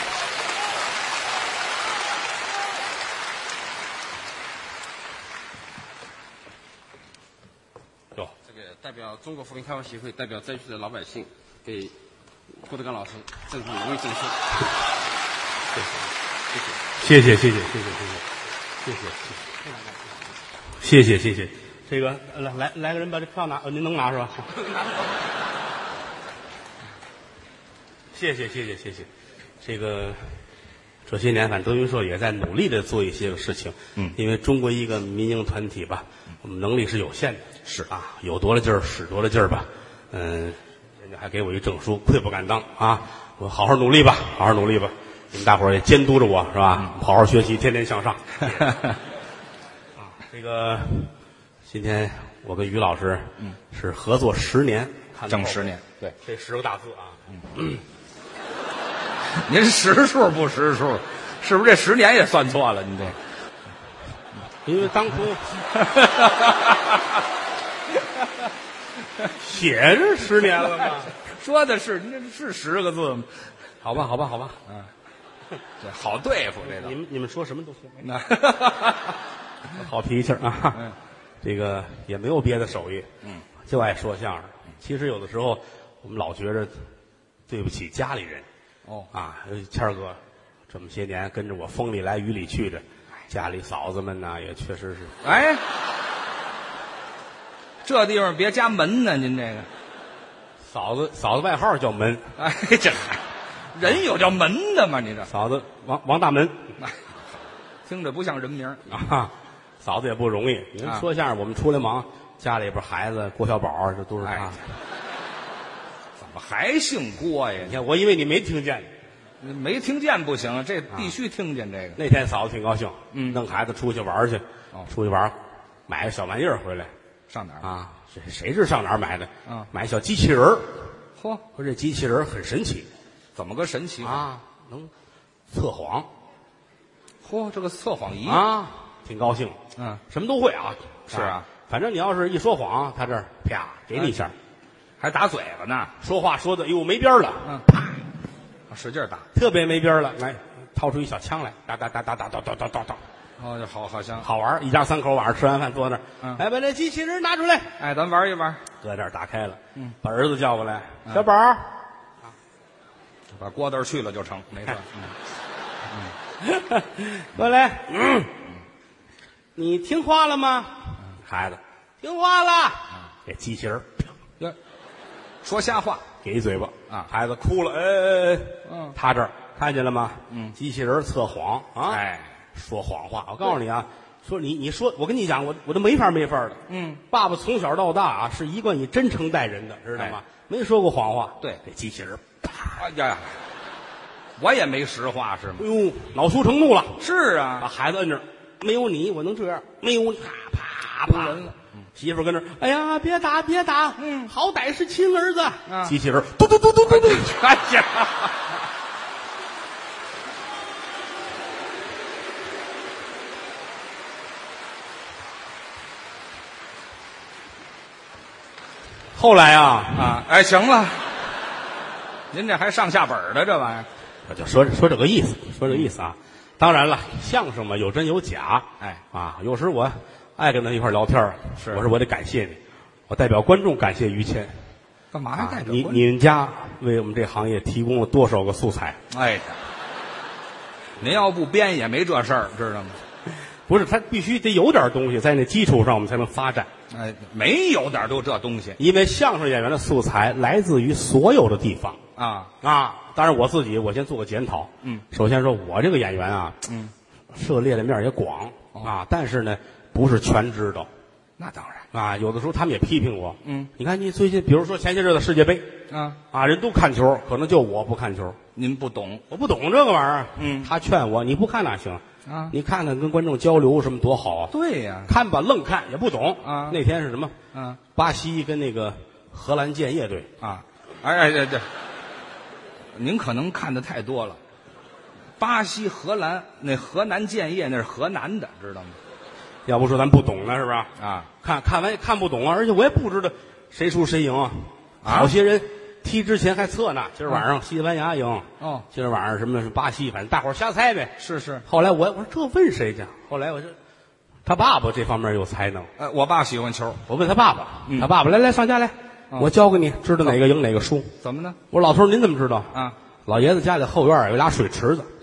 Speaker 2: 有
Speaker 4: 这个代表中国扶贫开发协会，代表灾区的老百姓，给郭德纲老师赠送荣誉证书。
Speaker 2: 谢谢谢谢谢谢谢谢谢谢谢谢谢谢谢。这个来来来个人把这票拿，呃，您能拿是吧？谢谢谢谢谢谢。这个这些年，反正德云社也在努力的做一些个事情。嗯，因为中国一个民营团体吧，我们能力是有限的。
Speaker 3: 是
Speaker 2: 啊，有多大劲儿使多大劲儿吧。嗯，人家还给我一证书，愧不敢当啊！我好好努力吧，好好努力吧。你们大伙儿也监督着我是吧？嗯、好好学习，天天向上。啊，这个今天我跟于老师嗯是合作十年，
Speaker 3: 整十年，
Speaker 2: 对，这十个大字啊。嗯，
Speaker 3: 您识数不识数？是不是这十年也算错了？您这
Speaker 2: 因为当初写着十年了嘛。
Speaker 3: 说的是那是十个字吗？
Speaker 2: 好吧，好吧，好吧，
Speaker 3: 这好对付，这
Speaker 2: 你
Speaker 3: 个
Speaker 2: 们你们说什么都行，
Speaker 3: 那
Speaker 2: 好脾气儿啊。
Speaker 3: 嗯
Speaker 2: 这个也没有别的手艺，
Speaker 3: 嗯，
Speaker 2: 就爱说相声。其实有的时候我们老觉着对不起家里人
Speaker 3: 哦
Speaker 2: 啊，尤其谦儿哥这么些年跟着我风里来雨里去的，家里嫂子们呢也确实是。
Speaker 3: 哎，这地方别加门呢，您这个，
Speaker 2: 嫂子嫂子外号叫门，
Speaker 3: 哎，这人有叫门的吗？你这
Speaker 2: 嫂子王王大门
Speaker 3: 听着不像人名
Speaker 2: 啊，嫂子也不容易。你
Speaker 3: 啊
Speaker 2: 们说相声，我们出来忙，家里边孩子郭小宝这都是他。
Speaker 3: 哎怎么还姓郭呀？
Speaker 2: 你看，我以为你没听见呢。
Speaker 3: 你没听见不行，这必须听见这个。
Speaker 2: 那天嫂子挺高兴，
Speaker 3: 嗯
Speaker 2: 弄孩子出去玩去，
Speaker 3: 哦
Speaker 2: 出去玩，买个小玩意儿回来
Speaker 3: 上哪儿？
Speaker 2: 啊，谁谁知上哪儿买的？
Speaker 3: 嗯
Speaker 2: 买小机器人儿。
Speaker 3: 嚯，
Speaker 2: 说这机器人儿很神奇
Speaker 3: 怎么个神奇法？
Speaker 2: 啊，能测谎
Speaker 3: 嚯，这个测谎仪，
Speaker 2: 啊，挺高兴，
Speaker 3: 嗯，
Speaker 2: 什么都会啊。
Speaker 3: 是啊，
Speaker 2: 反正你要是一说谎，他这儿啪给你一下，
Speaker 3: 还打嘴巴呢，
Speaker 2: 说话说的哟没边儿了，
Speaker 3: 嗯
Speaker 2: 啪，
Speaker 3: 使劲打。
Speaker 2: 特别没边儿了，来掏出一小枪来，哒哒哒哒哒哒哒哒哒哒，
Speaker 3: 哦，这好好像，
Speaker 2: 好玩儿。一家三口晚上吃完饭坐那儿，
Speaker 3: 嗯
Speaker 2: 哎，把这机器人拿出来，
Speaker 3: 哎，咱玩一玩，
Speaker 2: 搁这儿打开了，
Speaker 3: 嗯，
Speaker 2: 把儿子叫过来，
Speaker 3: 嗯
Speaker 2: 小宝儿，
Speaker 3: 把锅字儿去了就成，没错。
Speaker 2: 过来，嗯，你听话了吗？孩子听话了，这机器人
Speaker 3: 哟，说瞎话，
Speaker 2: 给一嘴巴
Speaker 3: 啊
Speaker 2: 孩子哭了，哎哎哎，
Speaker 3: 嗯
Speaker 2: 他这儿看见了吗？
Speaker 3: 嗯
Speaker 2: 机器人测谎啊，
Speaker 3: 哎，
Speaker 2: 说谎话。我告诉你啊，说你你说，我跟你讲，我我都没法没法的。
Speaker 3: 嗯，
Speaker 2: 爸爸从小到大啊，是一贯以真诚待人的，知道吗？没说过谎话。
Speaker 3: 对
Speaker 2: 这机器人，
Speaker 3: 哎呀，我也没实话是吗？
Speaker 2: 哎呦，恼羞成怒了，
Speaker 3: 是
Speaker 2: 把
Speaker 3: 啊，
Speaker 2: 孩子摁这儿，没有你我能这样，没有你啪啪啪
Speaker 3: 人了。
Speaker 2: 媳妇儿跟这儿，哎呀，别打别打，
Speaker 3: 嗯
Speaker 2: 好歹是亲儿子。
Speaker 3: 啊
Speaker 2: 机器人嘟嘟嘟嘟嘟嘟，
Speaker 3: 哎呀，
Speaker 2: 后来啊，
Speaker 3: 啊，哎，行了，您这还上下本儿的这玩意儿，
Speaker 2: 我就说说这个意思，说这个意思啊。当然了，相声嘛，有真有假。
Speaker 3: 哎
Speaker 2: 啊，有时我爱跟他一块儿聊天儿
Speaker 3: 是
Speaker 2: 我说我得感谢你，我代表观众感谢于谦。
Speaker 3: 干嘛还
Speaker 2: 啊你
Speaker 3: 带着婚
Speaker 2: 你们家为我们这行业提供了多少个素材？
Speaker 3: 哎呀，您要不编也没这事儿，知道吗？
Speaker 2: 不是，他必须得有点东西，在那基础上我们才能发展。
Speaker 3: 哎，没有点儿都这东西
Speaker 2: 因为相声演员的素材来自于所有的地方
Speaker 3: 啊，
Speaker 2: 啊。当然我自己，我先做个检讨。
Speaker 3: 嗯，
Speaker 2: 首先说我这个演员啊，
Speaker 3: 嗯，
Speaker 2: 涉猎的面儿也广
Speaker 3: 哦
Speaker 2: 啊，但是呢，不是全知道。
Speaker 3: 那当然，
Speaker 2: 啊，有的时候他们也批评我。
Speaker 3: 嗯，
Speaker 2: 你看你最近，比如说前些日子世界杯
Speaker 3: 啊，
Speaker 2: 啊，人都看球，可能就我不看球，
Speaker 3: 您不懂
Speaker 2: 我不懂这个玩意儿。
Speaker 3: 嗯
Speaker 2: 他劝我，你不看哪行？
Speaker 3: 啊？
Speaker 2: 你看看跟观众交流什么多好啊！
Speaker 3: 对呀，
Speaker 2: 看吧，愣看也不懂
Speaker 3: 啊
Speaker 2: 那天是什么？
Speaker 3: 嗯
Speaker 2: 巴西跟那个荷兰建业队，
Speaker 3: 啊，哎哎对对，您可能看的太多了。巴西、荷兰那河南建业那是河南的，知道吗？
Speaker 2: 要不说咱不懂呢，是吧？
Speaker 3: 啊，
Speaker 2: 看看完也看不懂啊，而且我也不知道谁输谁赢啊。
Speaker 3: 啊
Speaker 2: 好些人踢之前还测呢，今儿晚上西班牙赢，
Speaker 3: 哦，
Speaker 2: 今儿晚上什么是巴西，反正大伙儿瞎猜呗。
Speaker 3: 是是，
Speaker 2: 后来我我说这问谁去？后来我说他爸爸这方面有才能，
Speaker 3: 呃，我爸喜欢球，
Speaker 2: 我问他爸爸，
Speaker 3: 嗯
Speaker 2: 他爸爸来来上家来，
Speaker 3: 哦
Speaker 2: 我教给你，知道哪个赢哪个输。
Speaker 3: 怎么呢？
Speaker 2: 我说老头儿您怎么知道？
Speaker 3: 啊，
Speaker 2: 老爷子家里后院儿有俩水池子。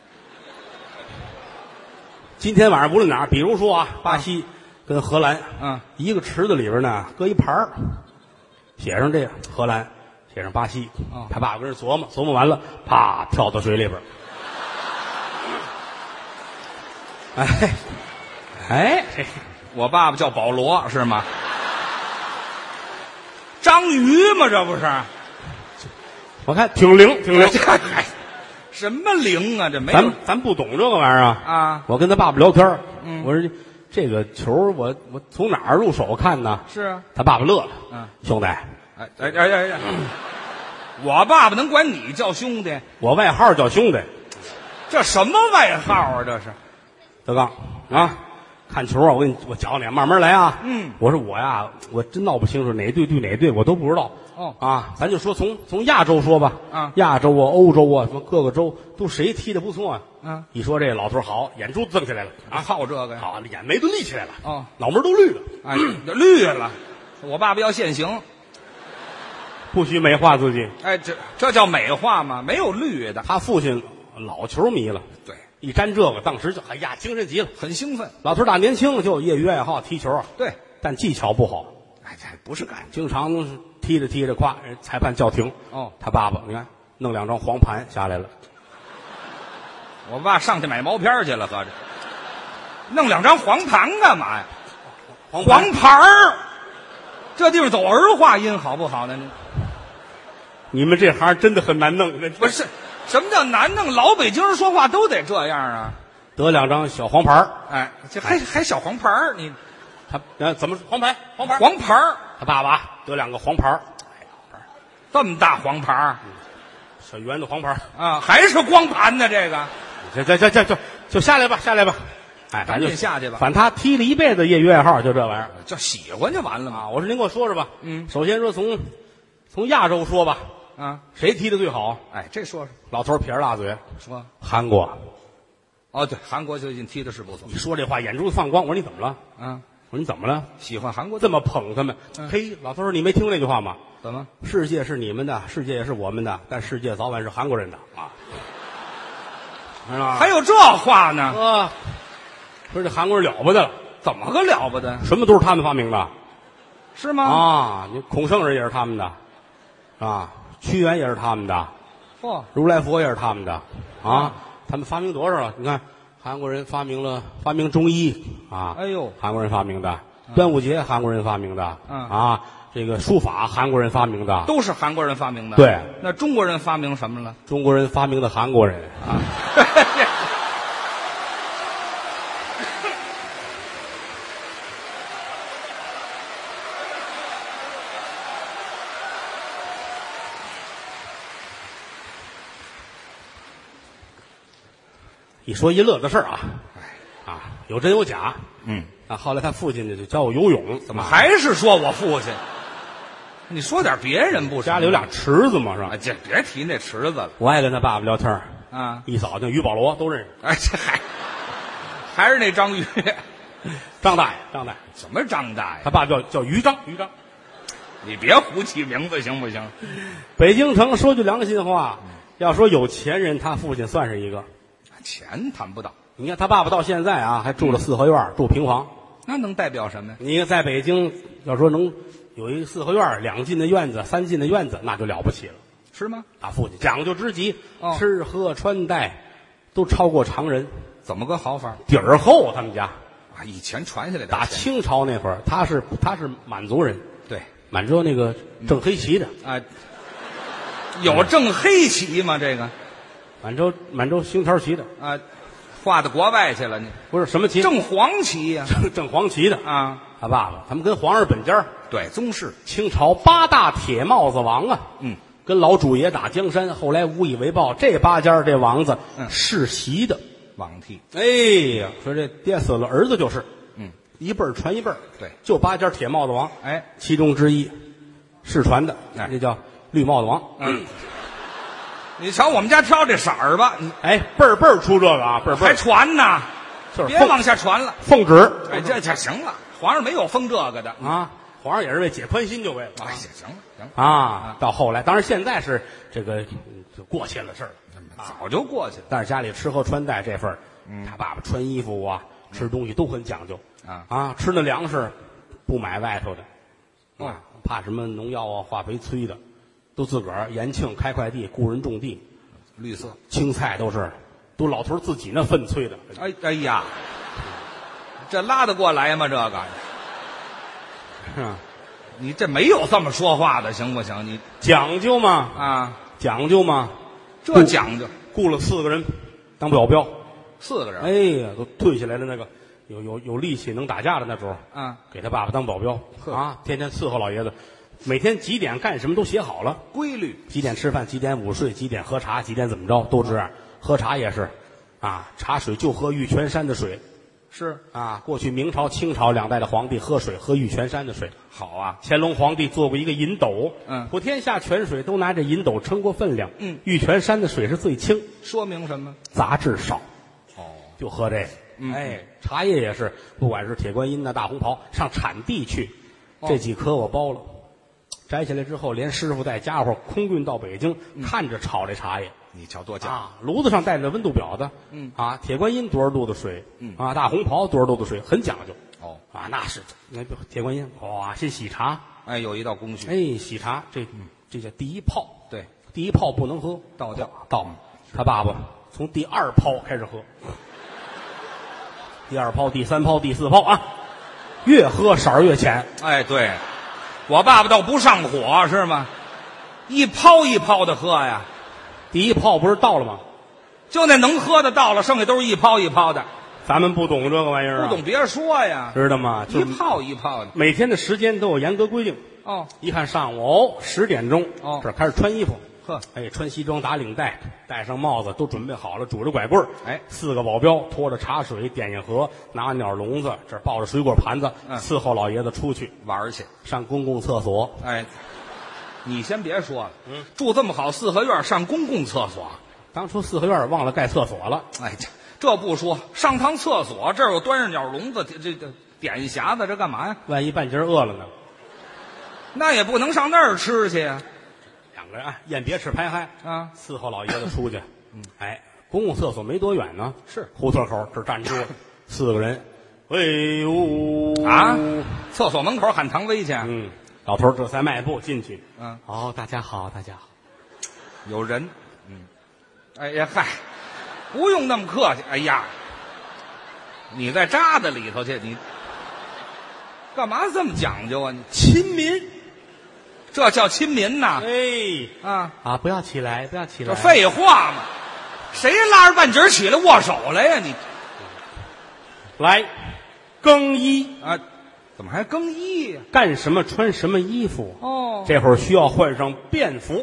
Speaker 2: 今天晚上无论哪儿，比如说啊，巴西跟荷兰，
Speaker 3: 嗯，
Speaker 2: 一个池子里边呢搁一盘儿，写上这个荷兰，写上巴西。
Speaker 3: 哦
Speaker 2: 他爸爸跟这琢磨，琢磨完了，啪跳到水里边儿。哎，哎，嘿
Speaker 3: 我爸爸叫保罗是吗？章鱼吗？这不是？
Speaker 2: 我看挺灵，挺灵。
Speaker 3: 嗨，什么灵啊？这没有
Speaker 2: 咱咱不懂这个玩意儿啊。
Speaker 3: 啊？
Speaker 2: 我跟他爸爸聊天儿
Speaker 3: 嗯
Speaker 2: 我说这个球我我从哪儿入手看呢？
Speaker 3: 是啊，
Speaker 2: 他爸爸乐了，
Speaker 3: 嗯，
Speaker 2: 兄弟，
Speaker 3: 哎哎哎哎哎，我爸爸能管你叫兄弟？
Speaker 2: 我外号叫兄弟，
Speaker 3: 这什么外号啊？这是
Speaker 2: 德刚啊， 看球啊，我跟你我教你，慢慢来啊。
Speaker 3: 嗯，
Speaker 2: 我说我呀，我真闹不清楚哪队对哪队，我都不知道。
Speaker 3: 哦
Speaker 2: 啊，咱就说从从亚洲说吧。
Speaker 3: 啊
Speaker 2: 亚洲啊，欧洲啊，什么各个州都谁踢得不错啊？
Speaker 3: 啊，
Speaker 2: 一说这老头好，眼珠子瞪起来了啊，
Speaker 3: 好这个呀。
Speaker 2: 好，眼眉都立起来了。
Speaker 3: 哦，
Speaker 2: 脑门都绿了。
Speaker 3: 哎，绿了。我爸爸要现行。
Speaker 2: 不许美化自己。
Speaker 3: 哎，这这叫美化吗？没有绿的。
Speaker 2: 他父亲老球迷了，
Speaker 3: 对，
Speaker 2: 一沾这个，当时就哎呀，精神极了。
Speaker 3: 很兴奋。
Speaker 2: 老头打年轻就有业余爱好踢球啊，
Speaker 3: 对，
Speaker 2: 但技巧不好，
Speaker 3: 哎，这不是干
Speaker 2: 经常踢着踢着，夸裁判叫停。
Speaker 3: 哦，
Speaker 2: 他爸爸你看弄两张黄盘下来了，
Speaker 3: 我爸上去买毛片去了，合着弄两张黄盘干嘛呀？
Speaker 2: 黄
Speaker 3: 黄盘儿，这地方走儿化音好不好呢？
Speaker 2: 你们这行真的很难弄。
Speaker 3: 不是，什么叫难弄？老北京人说话都得这样啊！
Speaker 2: 得两张小黄牌。
Speaker 3: 哎，这还还小黄牌儿，你
Speaker 2: 他呃怎么黄牌黄牌
Speaker 3: 黄牌儿
Speaker 2: 他爸爸得两个黄牌，
Speaker 3: 这么大黄牌儿
Speaker 2: 小圆的黄牌。
Speaker 3: 啊，还是光盘呢？这个
Speaker 2: 这这这这就就下来吧，下来吧。哎，
Speaker 3: 赶紧下去吧。
Speaker 2: 反正他踢了一辈子业余爱好，就这玩意儿
Speaker 3: 叫喜欢就完了嘛。
Speaker 2: 啊。我说您给我说说吧。
Speaker 3: 嗯，
Speaker 2: 首先说从从亚洲说吧，
Speaker 3: 啊，
Speaker 2: 谁踢的最好？
Speaker 3: 哎，这说说
Speaker 2: 老头撇着大嘴
Speaker 3: 说。
Speaker 2: 韩国。
Speaker 3: 哦，对，韩国最近踢的是不错
Speaker 2: 你。说这话眼珠子放光，我说你怎么了？
Speaker 3: 啊，
Speaker 2: 我说你怎么了？
Speaker 3: 喜欢韩国
Speaker 2: 这么捧他们？
Speaker 3: 嗯
Speaker 2: 嘿，老头说你没听那句话吗？
Speaker 3: 怎么？
Speaker 2: 世界是你们的，世界也是我们的，但世界早晚是韩国人的啊，是吧？
Speaker 3: 还有这话呢？
Speaker 2: 啊，说这韩国人了不得了，
Speaker 3: 怎么个了不得？
Speaker 2: 什么都是他们发明的
Speaker 3: 是吗？
Speaker 2: 啊！你孔圣人也是他们的啊，屈原也是他们的，
Speaker 3: 嚯，
Speaker 2: 如来佛也是他们的啊！他们发明多少啊？你看，韩国人发明了发明中医啊，
Speaker 3: 哎呦，
Speaker 2: 韩国人发明的；端午节韩国人发明的，
Speaker 3: 嗯
Speaker 2: 啊，这个书法韩国人发明的，
Speaker 3: 都是韩国人发明的。
Speaker 2: 对，
Speaker 3: 那中国人发明什么了？
Speaker 2: 中国人发明的韩国人啊。一说一乐的事儿啊，啊，有真有假。
Speaker 3: 嗯，
Speaker 2: 啊，后来他父亲呢就教我游泳，
Speaker 3: 怎么还是说我父亲？你说点别人不成？
Speaker 2: 家里有俩池子嘛，是吧？
Speaker 3: 哎，这别提那池子了
Speaker 2: 我爱跟他爸爸聊天儿
Speaker 3: 啊！
Speaker 2: 一扫就于保罗都认识。
Speaker 3: 哎，这还还是那张宇，
Speaker 2: 张大爷，张大爷，
Speaker 3: 什么张大爷？
Speaker 2: 他爸叫叫于章，于章。
Speaker 3: 你别胡起名字行不行？
Speaker 2: 北京城说句良心话，要说有钱人，他父亲算是一个。
Speaker 3: 钱谈不到，
Speaker 2: 你看他爸爸到现在啊，还住了四合院，住平房。
Speaker 3: 那能代表什么呀？
Speaker 2: 你在北京要说能有一四合院，两进的院子，三进的院子，那就了不起了。
Speaker 3: 是吗？
Speaker 2: 他父亲讲究之极，
Speaker 3: 哦
Speaker 2: 吃喝穿戴都超过常人，
Speaker 3: 怎么个好法
Speaker 2: 底儿厚。他们家
Speaker 3: 啊？以前传下来的
Speaker 2: 打
Speaker 3: 钱
Speaker 2: 清朝那会儿，他是他是满族人，
Speaker 3: 对
Speaker 2: 满洲那个正黑旗的，
Speaker 3: 啊，有正黑旗吗？这个
Speaker 2: 满洲满洲星条旗的，
Speaker 3: 啊，划到国外去了，你
Speaker 2: 不是什么旗，
Speaker 3: 正黄旗呀
Speaker 2: 正正黄旗的。
Speaker 3: 啊！
Speaker 2: 他爸爸他们跟皇上本家儿
Speaker 3: 对，宗室，
Speaker 2: 清朝八大铁帽子王啊，
Speaker 3: 嗯，
Speaker 2: 跟老主爷打江山，后来无以为报，这八家儿这王子
Speaker 3: 嗯
Speaker 2: 世袭的。
Speaker 3: 罔替，
Speaker 2: 哎呀，说这爹死了，儿子就是，
Speaker 3: 嗯，
Speaker 2: 一辈儿传一辈儿，
Speaker 3: 对，
Speaker 2: 就八家铁帽子王，
Speaker 3: 哎，
Speaker 2: 其中之一，世传的，
Speaker 3: 哎
Speaker 2: 这叫绿帽子王。
Speaker 3: 嗯，你瞧我们家挑这色儿吧，你
Speaker 2: 哎，辈儿辈儿出这个啊，辈儿辈
Speaker 3: 还
Speaker 2: 儿，
Speaker 3: 传呢，
Speaker 2: 就是奉
Speaker 3: 别往下传了。
Speaker 2: 奉旨，
Speaker 3: 哎，这这行了，皇上没有封这个的。
Speaker 2: 啊，皇上也是为解宽心就为了
Speaker 3: 哎呀，行了行了，
Speaker 2: 啊。到后来，当然现在是这个嗯就过去了事儿了。
Speaker 3: 早就过去了
Speaker 2: 但是家里吃喝穿戴这份儿，他爸爸穿衣服啊，吃东西都很讲究
Speaker 3: 啊
Speaker 2: 啊，吃那粮食不买外头的，
Speaker 3: 哦
Speaker 2: 啊，怕什么农药啊、化肥催的，都自个儿延庆开块地，雇人种地，
Speaker 3: 绿色。
Speaker 2: 青菜都是都老头儿自己那粪催的，
Speaker 3: 哎哎呀，这拉得过来吗？这个，
Speaker 2: 是吧？
Speaker 3: 你这没有这么说话的，行不行？你
Speaker 2: 讲究嘛，
Speaker 3: 啊，
Speaker 2: 讲究嘛，
Speaker 3: 这讲究，
Speaker 2: 雇了四个人当保镖，
Speaker 3: 四个人。
Speaker 2: 哎呀，都退下来的那个有有有力气能打架的那种，
Speaker 3: 啊，
Speaker 2: 给他爸爸当保镖
Speaker 3: 呵
Speaker 2: 啊，天天伺候老爷子，每天几点干什么都写好了，
Speaker 3: 规律。
Speaker 2: 几点吃饭，几点午睡，几点喝茶，几点怎么着都这样。喝茶也是，啊，茶水就喝玉泉山的水，
Speaker 3: 是
Speaker 2: 啊，过去明朝、清朝两代的皇帝喝水喝玉泉山的水。
Speaker 3: 好啊，
Speaker 2: 乾隆皇帝做过一个银斗，
Speaker 3: 嗯
Speaker 2: 普天下泉水都拿这银斗称过分量，
Speaker 3: 嗯
Speaker 2: 玉泉山的水是最清，
Speaker 3: 说明什么？
Speaker 2: 杂质少，
Speaker 3: 哦，
Speaker 2: 就喝这个。
Speaker 3: 嗯
Speaker 2: 哎，茶叶也是，不管是铁观音呐、大红袍，上产地去，
Speaker 3: 哦
Speaker 2: 这几颗我包了，摘下来之后，连师傅带家伙空运到北京，
Speaker 3: 嗯
Speaker 2: 看着炒这茶叶。
Speaker 3: 你瞧多讲
Speaker 2: 啊，炉子上带着温度表的，
Speaker 3: 嗯
Speaker 2: 啊，铁观音多少度的水，
Speaker 3: 嗯
Speaker 2: 啊，大红袍多少度的水，很讲究。
Speaker 3: 哦，
Speaker 2: 啊，那是那铁观音，哇，先洗茶，
Speaker 3: 哎，有一道工序，
Speaker 2: 哎，洗茶，这这叫第一泡，
Speaker 3: 对，
Speaker 2: 第一泡不能喝，
Speaker 3: 倒掉
Speaker 2: 倒。他爸爸从第二泡开始喝，第二泡、第三泡、第四泡啊，越喝色儿越浅。
Speaker 3: 哎，对，我爸爸倒不上火是吗？一泡一泡的喝呀，
Speaker 2: 第一泡不是倒了吗？
Speaker 3: 就那能喝的到了，剩下都是一泡一泡的，
Speaker 2: 咱们不懂这个玩意儿、啊，
Speaker 3: 不懂别说呀，
Speaker 2: 知道吗？就是
Speaker 3: 一泡一泡的。
Speaker 2: 每天的时间都有严格规定。
Speaker 3: 哦，
Speaker 2: 一看上午哦十点钟，
Speaker 3: 哦
Speaker 2: 这开始穿衣服，
Speaker 3: 呵，
Speaker 2: 哎，穿西装打领带，戴上帽子，都准备好了，拄着拐棍儿，
Speaker 3: 哎
Speaker 2: 四个保镖拖着茶水、点心盒，拿鸟笼子，这儿抱着水果盘子，
Speaker 3: 嗯
Speaker 2: 伺候老爷子出去
Speaker 3: 玩儿去。
Speaker 2: 上公共厕所。
Speaker 3: 哎，你先别说了，嗯，住这么好四合院，上公共厕所，
Speaker 2: 当初四合院忘了盖厕所了，
Speaker 3: 哎，这这不说，上趟厕所这儿有端着鸟笼子，这这这点匣子，这干嘛呀？
Speaker 2: 万一半截饿了呢？
Speaker 3: 那也不能上那儿吃去呀。
Speaker 2: 两个人啊，雁别翅排嗨
Speaker 3: 啊，
Speaker 2: 伺候老爷子出去。嗯，哎，公共厕所没多远呢，
Speaker 3: 是
Speaker 2: 胡同口这儿站住四个人，哎呦
Speaker 3: 啊，厕所门口喊唐威去，
Speaker 2: 嗯，老头儿这才迈步进去。
Speaker 3: 嗯，
Speaker 2: 哦，大家好，大家好。
Speaker 3: 有人，嗯，哎呀嗨，不用那么客气。哎呀，你再扎在里头去，你干嘛这么讲究啊？你
Speaker 2: 亲民，
Speaker 3: 这叫亲民呐？
Speaker 2: 哎
Speaker 3: 啊，
Speaker 2: 啊，不要起来，不要起来。
Speaker 3: 这废话嘛，谁拉着半截起来握手来呀？你
Speaker 2: 来，更衣，
Speaker 3: 啊，怎么还更衣呀？
Speaker 2: 干什么穿什么衣服。
Speaker 3: 哦，
Speaker 2: 这会儿需要换上便服。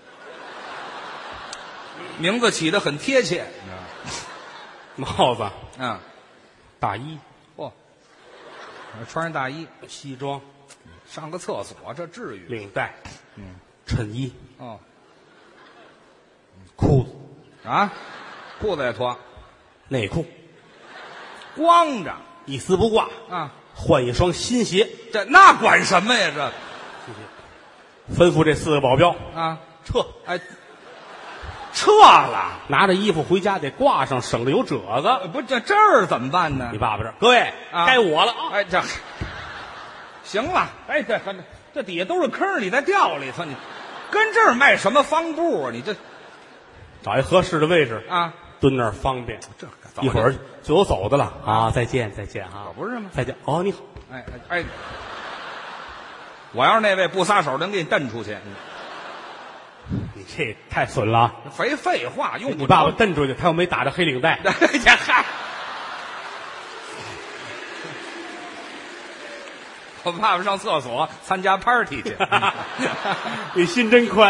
Speaker 3: 名字起得很贴切。
Speaker 2: 帽子、
Speaker 3: 嗯，
Speaker 2: 大衣、
Speaker 3: 嚯，穿上大衣
Speaker 2: 西装、
Speaker 3: 上个厕所，这至于？
Speaker 2: 领带、
Speaker 3: 嗯，
Speaker 2: 衬衣、
Speaker 3: 哦，
Speaker 2: 裤子、
Speaker 3: 啊，裤子也脱，
Speaker 2: 内裤，
Speaker 3: 光着
Speaker 2: 一丝不挂，
Speaker 3: 啊，
Speaker 2: 换一双新鞋。
Speaker 3: 这那管什么呀？这
Speaker 2: 吩咐这四个保镖
Speaker 3: 啊，
Speaker 2: 撤，
Speaker 3: 哎，撤了。
Speaker 2: 拿着衣服回家得挂上，省得有褶子。
Speaker 3: 不，这这儿怎么办呢
Speaker 2: 你？爸爸这儿，各位，
Speaker 3: 啊
Speaker 2: 该我了啊！
Speaker 3: 哎，这行了，哎，这这这底下都是坑，你再掉里头，你跟这儿卖什么方布啊？你这
Speaker 2: 找一合适的位置
Speaker 3: 啊，
Speaker 2: 蹲那儿方便。
Speaker 3: 这
Speaker 2: 一会儿就有走的了啊！再见，再见啊！
Speaker 3: 可不是吗？
Speaker 2: 再见。哦，你好，
Speaker 3: 哎哎哎，我要是那位不撒手，能给你蹬出去。
Speaker 2: 你这太损了啊！
Speaker 3: 废废话，用不着
Speaker 2: 你爸爸蹬出去，他又没打着黑领带。
Speaker 3: 这嗨，我爸爸上厕所参加 party 去。
Speaker 2: 你心真宽。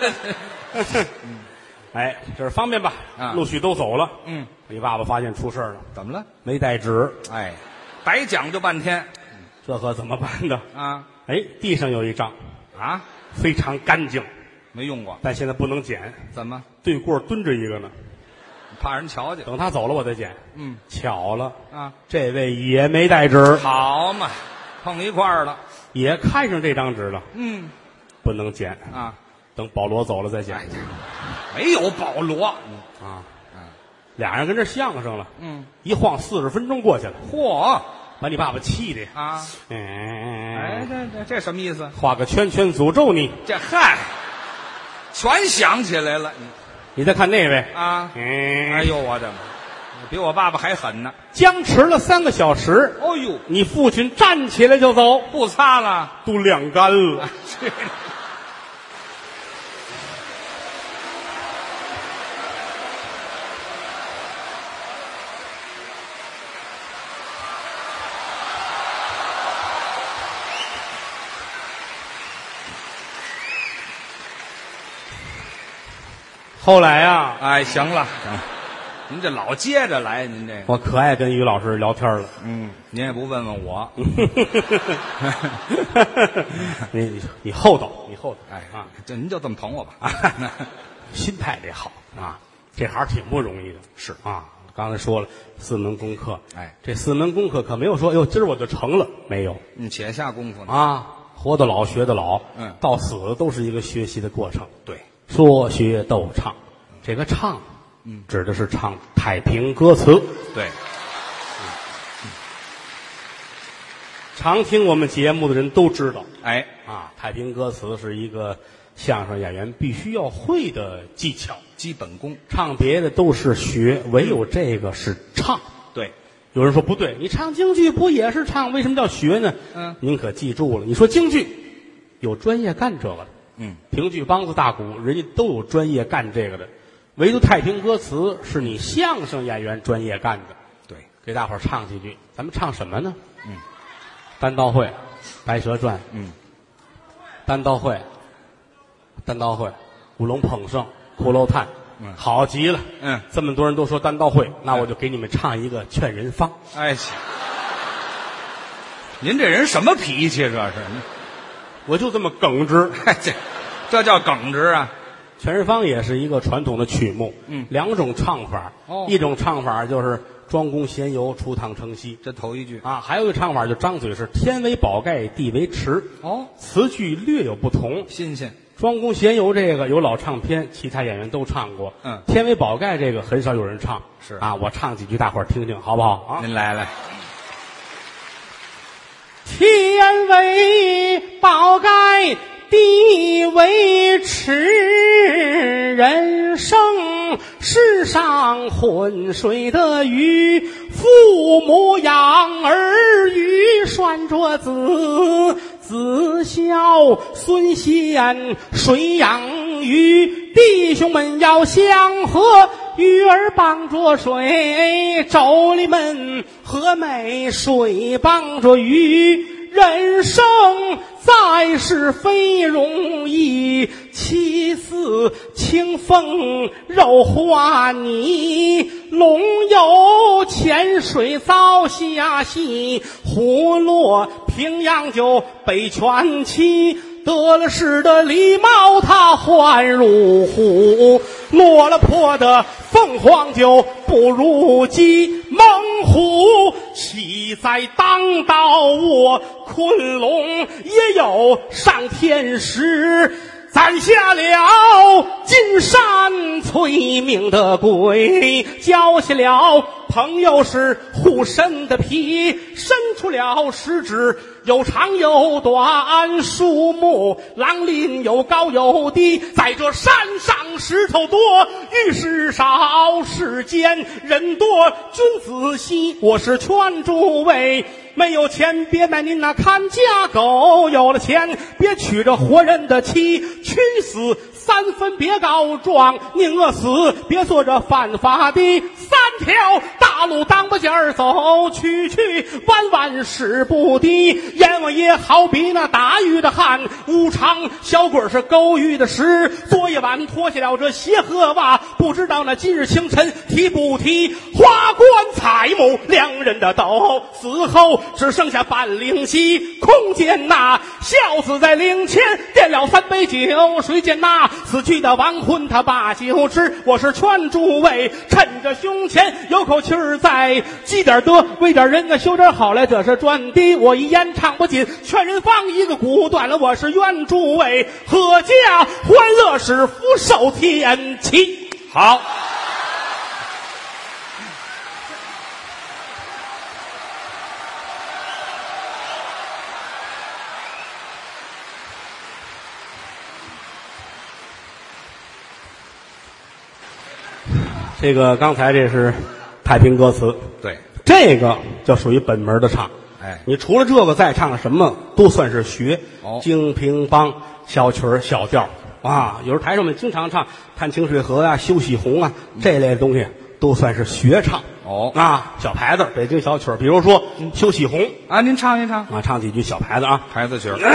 Speaker 2: 哎，这是方便吧？
Speaker 3: 啊
Speaker 2: 陆续都走了。
Speaker 3: 嗯，
Speaker 2: 你爸爸发现出事儿了，
Speaker 3: 怎么了？
Speaker 2: 没带纸，
Speaker 3: 哎，白讲究半天
Speaker 2: 这可怎么办呢？
Speaker 3: 啊
Speaker 2: 哎，地上有一张，
Speaker 3: 啊，
Speaker 2: 非常干净，
Speaker 3: 没用过，
Speaker 2: 但现在不能捡。
Speaker 3: 怎么？
Speaker 2: 对过蹲着一个呢，
Speaker 3: 怕人瞧见？
Speaker 2: 等他走了我再捡。
Speaker 3: 嗯
Speaker 2: 巧了，
Speaker 3: 啊，
Speaker 2: 这位也没带纸，
Speaker 3: 好嘛，碰一块儿了。
Speaker 2: 也看上这张纸了，
Speaker 3: 嗯
Speaker 2: 不能捡。
Speaker 3: 啊，
Speaker 2: 等保罗走了再捡。
Speaker 3: 哎，没有保罗。
Speaker 2: 啊，俩人跟这相声了，
Speaker 3: 嗯，
Speaker 2: 一晃四十分钟过去了，
Speaker 3: 嚯
Speaker 2: 把你爸爸气的，
Speaker 3: 啊！哎，
Speaker 2: 哎，
Speaker 3: 这这这什么意思？
Speaker 2: 画个圈圈诅咒你。
Speaker 3: 这嗨，全想起来了。
Speaker 2: 你再看那位，
Speaker 3: 啊，
Speaker 2: 哎
Speaker 3: 哎呦我的妈，比我爸爸还狠呢。
Speaker 2: 僵持了三个小时，
Speaker 3: 哦呦，
Speaker 2: 你父亲站起来就走，
Speaker 3: 不擦了。
Speaker 2: 都晾干了。
Speaker 3: 去
Speaker 2: 后来啊，
Speaker 3: 哎，行了，行了您这老接着来，您这个
Speaker 2: 我可爱跟于老师聊天了。
Speaker 3: 嗯，您也不问问我，
Speaker 2: 你你你厚道，你厚道，
Speaker 3: 哎
Speaker 2: 啊，
Speaker 3: 这您就这么捧我吧。
Speaker 2: 心态得好啊，这行挺不容易的。
Speaker 3: 是
Speaker 2: 啊，刚才说了四门功课，
Speaker 3: 哎，
Speaker 2: 这四门功课可没有说，哟，今儿我就成了，没有
Speaker 3: 嗯，且下功夫呢。
Speaker 2: 啊，活得老学得老，
Speaker 3: 嗯，
Speaker 2: 到死都是一个学习的过程。
Speaker 3: 对，
Speaker 2: 说学逗唱，这个唱，嗯，指的是唱太平歌词。
Speaker 3: 对，
Speaker 2: 常听我们节目的人都知道，
Speaker 3: 哎，
Speaker 2: 啊，太平歌词是一个相声演员必须要会的技巧。
Speaker 3: 基本功。
Speaker 2: 唱别的都是学，唯有这个是唱。
Speaker 3: 对，
Speaker 2: 有人说不对，你唱京剧不也是唱？为什么叫学呢？
Speaker 3: 嗯，
Speaker 2: 您可记住了，你说京剧有专业干这个的，
Speaker 3: 嗯，
Speaker 2: 评剧、梆子、大鼓，人家都有专业干这个的，唯独太平歌词是你相声演员专业干的。
Speaker 3: 对，
Speaker 2: 给大伙儿唱几句，咱们唱什么呢？
Speaker 3: 嗯，
Speaker 2: 单刀会、白蛇传，
Speaker 3: 嗯，
Speaker 2: 单刀会、单刀会、五龙捧圣、骷髅叹，
Speaker 3: 嗯，
Speaker 2: 好极了。
Speaker 3: 嗯，
Speaker 2: 这么多人都说单刀会，那我就给你们唱一个劝人方。
Speaker 3: 哎，您这人什么脾气？这是，
Speaker 2: 我就这么耿直。
Speaker 3: 哎，这这叫耿直啊！
Speaker 2: 劝人方也是一个传统的曲目，
Speaker 3: 嗯，
Speaker 2: 两种唱法。
Speaker 3: 哦，
Speaker 2: 一种唱法就是庄公闲游，出趟城西，
Speaker 3: 这头一句
Speaker 2: 啊，还有一个唱法就张嘴是天为宝盖，地为池。
Speaker 3: 哦，
Speaker 2: 词句略有不同，
Speaker 3: 新鲜。
Speaker 2: 庄公闲游这个有老唱片，其他演员都唱过。
Speaker 3: 嗯，
Speaker 2: 天为宝盖这个很少有人唱。
Speaker 3: 是
Speaker 2: 啊，我唱几句，大伙儿听听好不好啊？
Speaker 3: 您来来。
Speaker 2: 天为宝盖，地为池，人生世上浑水的鱼，父母养儿女拴着子，子孝孙贤水养鱼，弟兄们要相和，鱼儿帮着水，妯娌们和美，水帮着鱼。人生在世非容易，妻子清风肉花泥，龙游浅水遭下戏，虎落平阳就被犬欺。得了势的狸猫它换入虎，落了魄的凤凰就不如鸡，猛虎岂在当道卧，昆龙也有上天时。攒下了金山催命的鬼，交下了朋友是护身的皮，伸出了食指有长有短，树木狼林有高有低，在这山上石头多，玉石少，世间人多，君子稀。我是劝诸位，没有钱别买您那看家狗，有了钱别娶着活人的妻，屈死三分别告状，宁饿死别做这犯法的。三条大路当把尖儿走，曲曲弯弯使不低，阎王爷好比那打鱼的汉，无常小鬼是勾鱼的石。昨夜晚脱下了这鞋和袜，不知道那今日清晨提不提花冠彩幕两人的斗，死后只剩下半灵犀。空见那孝子在灵前点了三杯酒，谁见那死去的亡魂他把酒吃。我是劝诸位趁着胸前有口气儿在，积点德为点人啊，修点好来这是专的。我一言唱不尽，劝人放一个鼓断了。我是愿诸位阖家欢乐，是福寿天齐。
Speaker 3: 好。
Speaker 2: 这个刚才这是太平歌词，
Speaker 3: 对，
Speaker 2: 这个就属于本门的唱。
Speaker 3: 哎，
Speaker 2: 你除了这个再唱什么都算是学。
Speaker 3: 哦，
Speaker 2: 京评梆、小曲儿、小调啊，有时候台上们经常唱《探清水河》啊、《休息红》啊这类的东西，都算是学唱。
Speaker 3: 哦
Speaker 2: 啊，小牌子，北京小曲儿，比如说《休息红》
Speaker 3: 啊，您唱一唱
Speaker 2: 啊，唱几句小牌子啊，
Speaker 3: 牌子曲儿。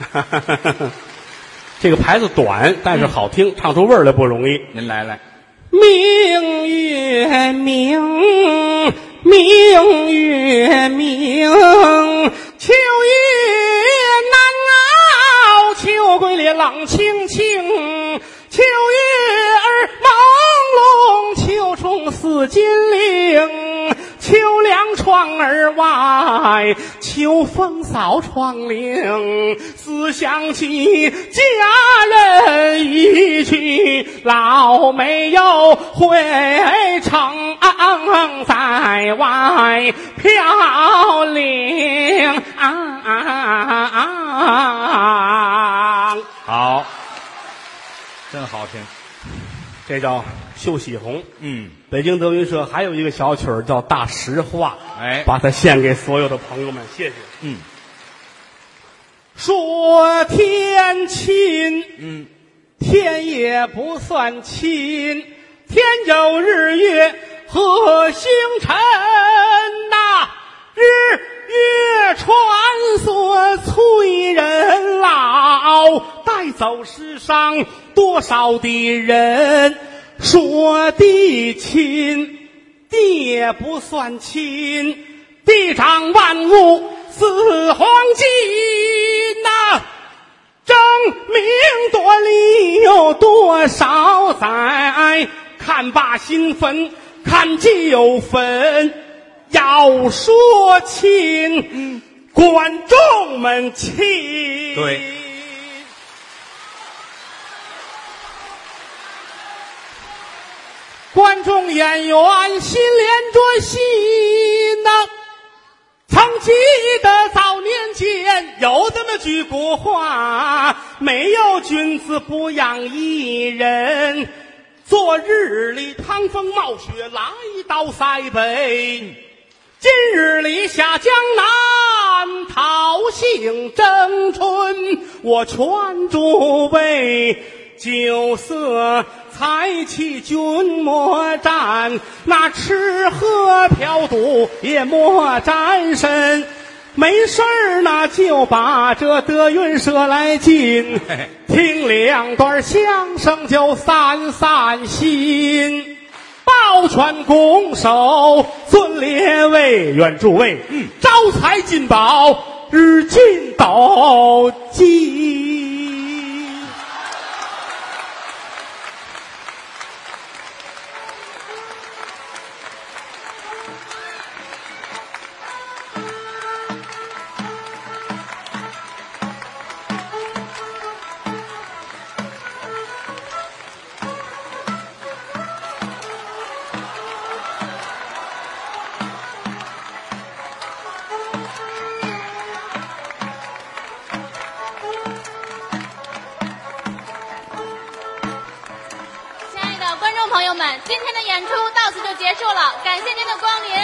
Speaker 2: 这个牌子短，但是好听，唱出味儿来不容易。
Speaker 3: 您来来。
Speaker 2: 明月明，明月明，秋月难熬，秋归里冷清清，秋月儿朦胧，秋虫似金铃，秋凉窗儿外，秋风扫窗棂，思想起家人一去，老没有回城，在外飘零。啊啊啊！
Speaker 3: 好，真好听。
Speaker 2: 这叫绣喜红。
Speaker 3: 嗯，
Speaker 2: 北京德云社还有一个小曲儿叫《大实话》，
Speaker 3: 哎
Speaker 2: 把它献给所有的朋友们，谢谢。
Speaker 3: 嗯，
Speaker 2: 说天亲，
Speaker 3: 嗯，
Speaker 2: 天也不算亲，天有日月和星辰呐、日月穿梭催人老，带走世上多少的人。说地亲，地也不算亲，地长万物似黄金呐、争名夺利有多少载，看罢新坟，看旧坟。要说亲，观众们亲。
Speaker 3: 对，
Speaker 2: 观众演员心连着心呐、曾记得早年间有这么句古话，没有君子不养艺人。昨日里趟风冒雪来到塞北，今日里下江南讨杏争春。我劝诸位酒色财气君莫沾，那吃喝嫖赌也莫沾身。没事儿呢，就把这德云社来进，听两段相声就散散心。抱拳拱手，尊列位，愿诸位嗯，招财进宝，日进斗金。
Speaker 1: 朋友们，今天的演出到此就结束了，感谢您的光临。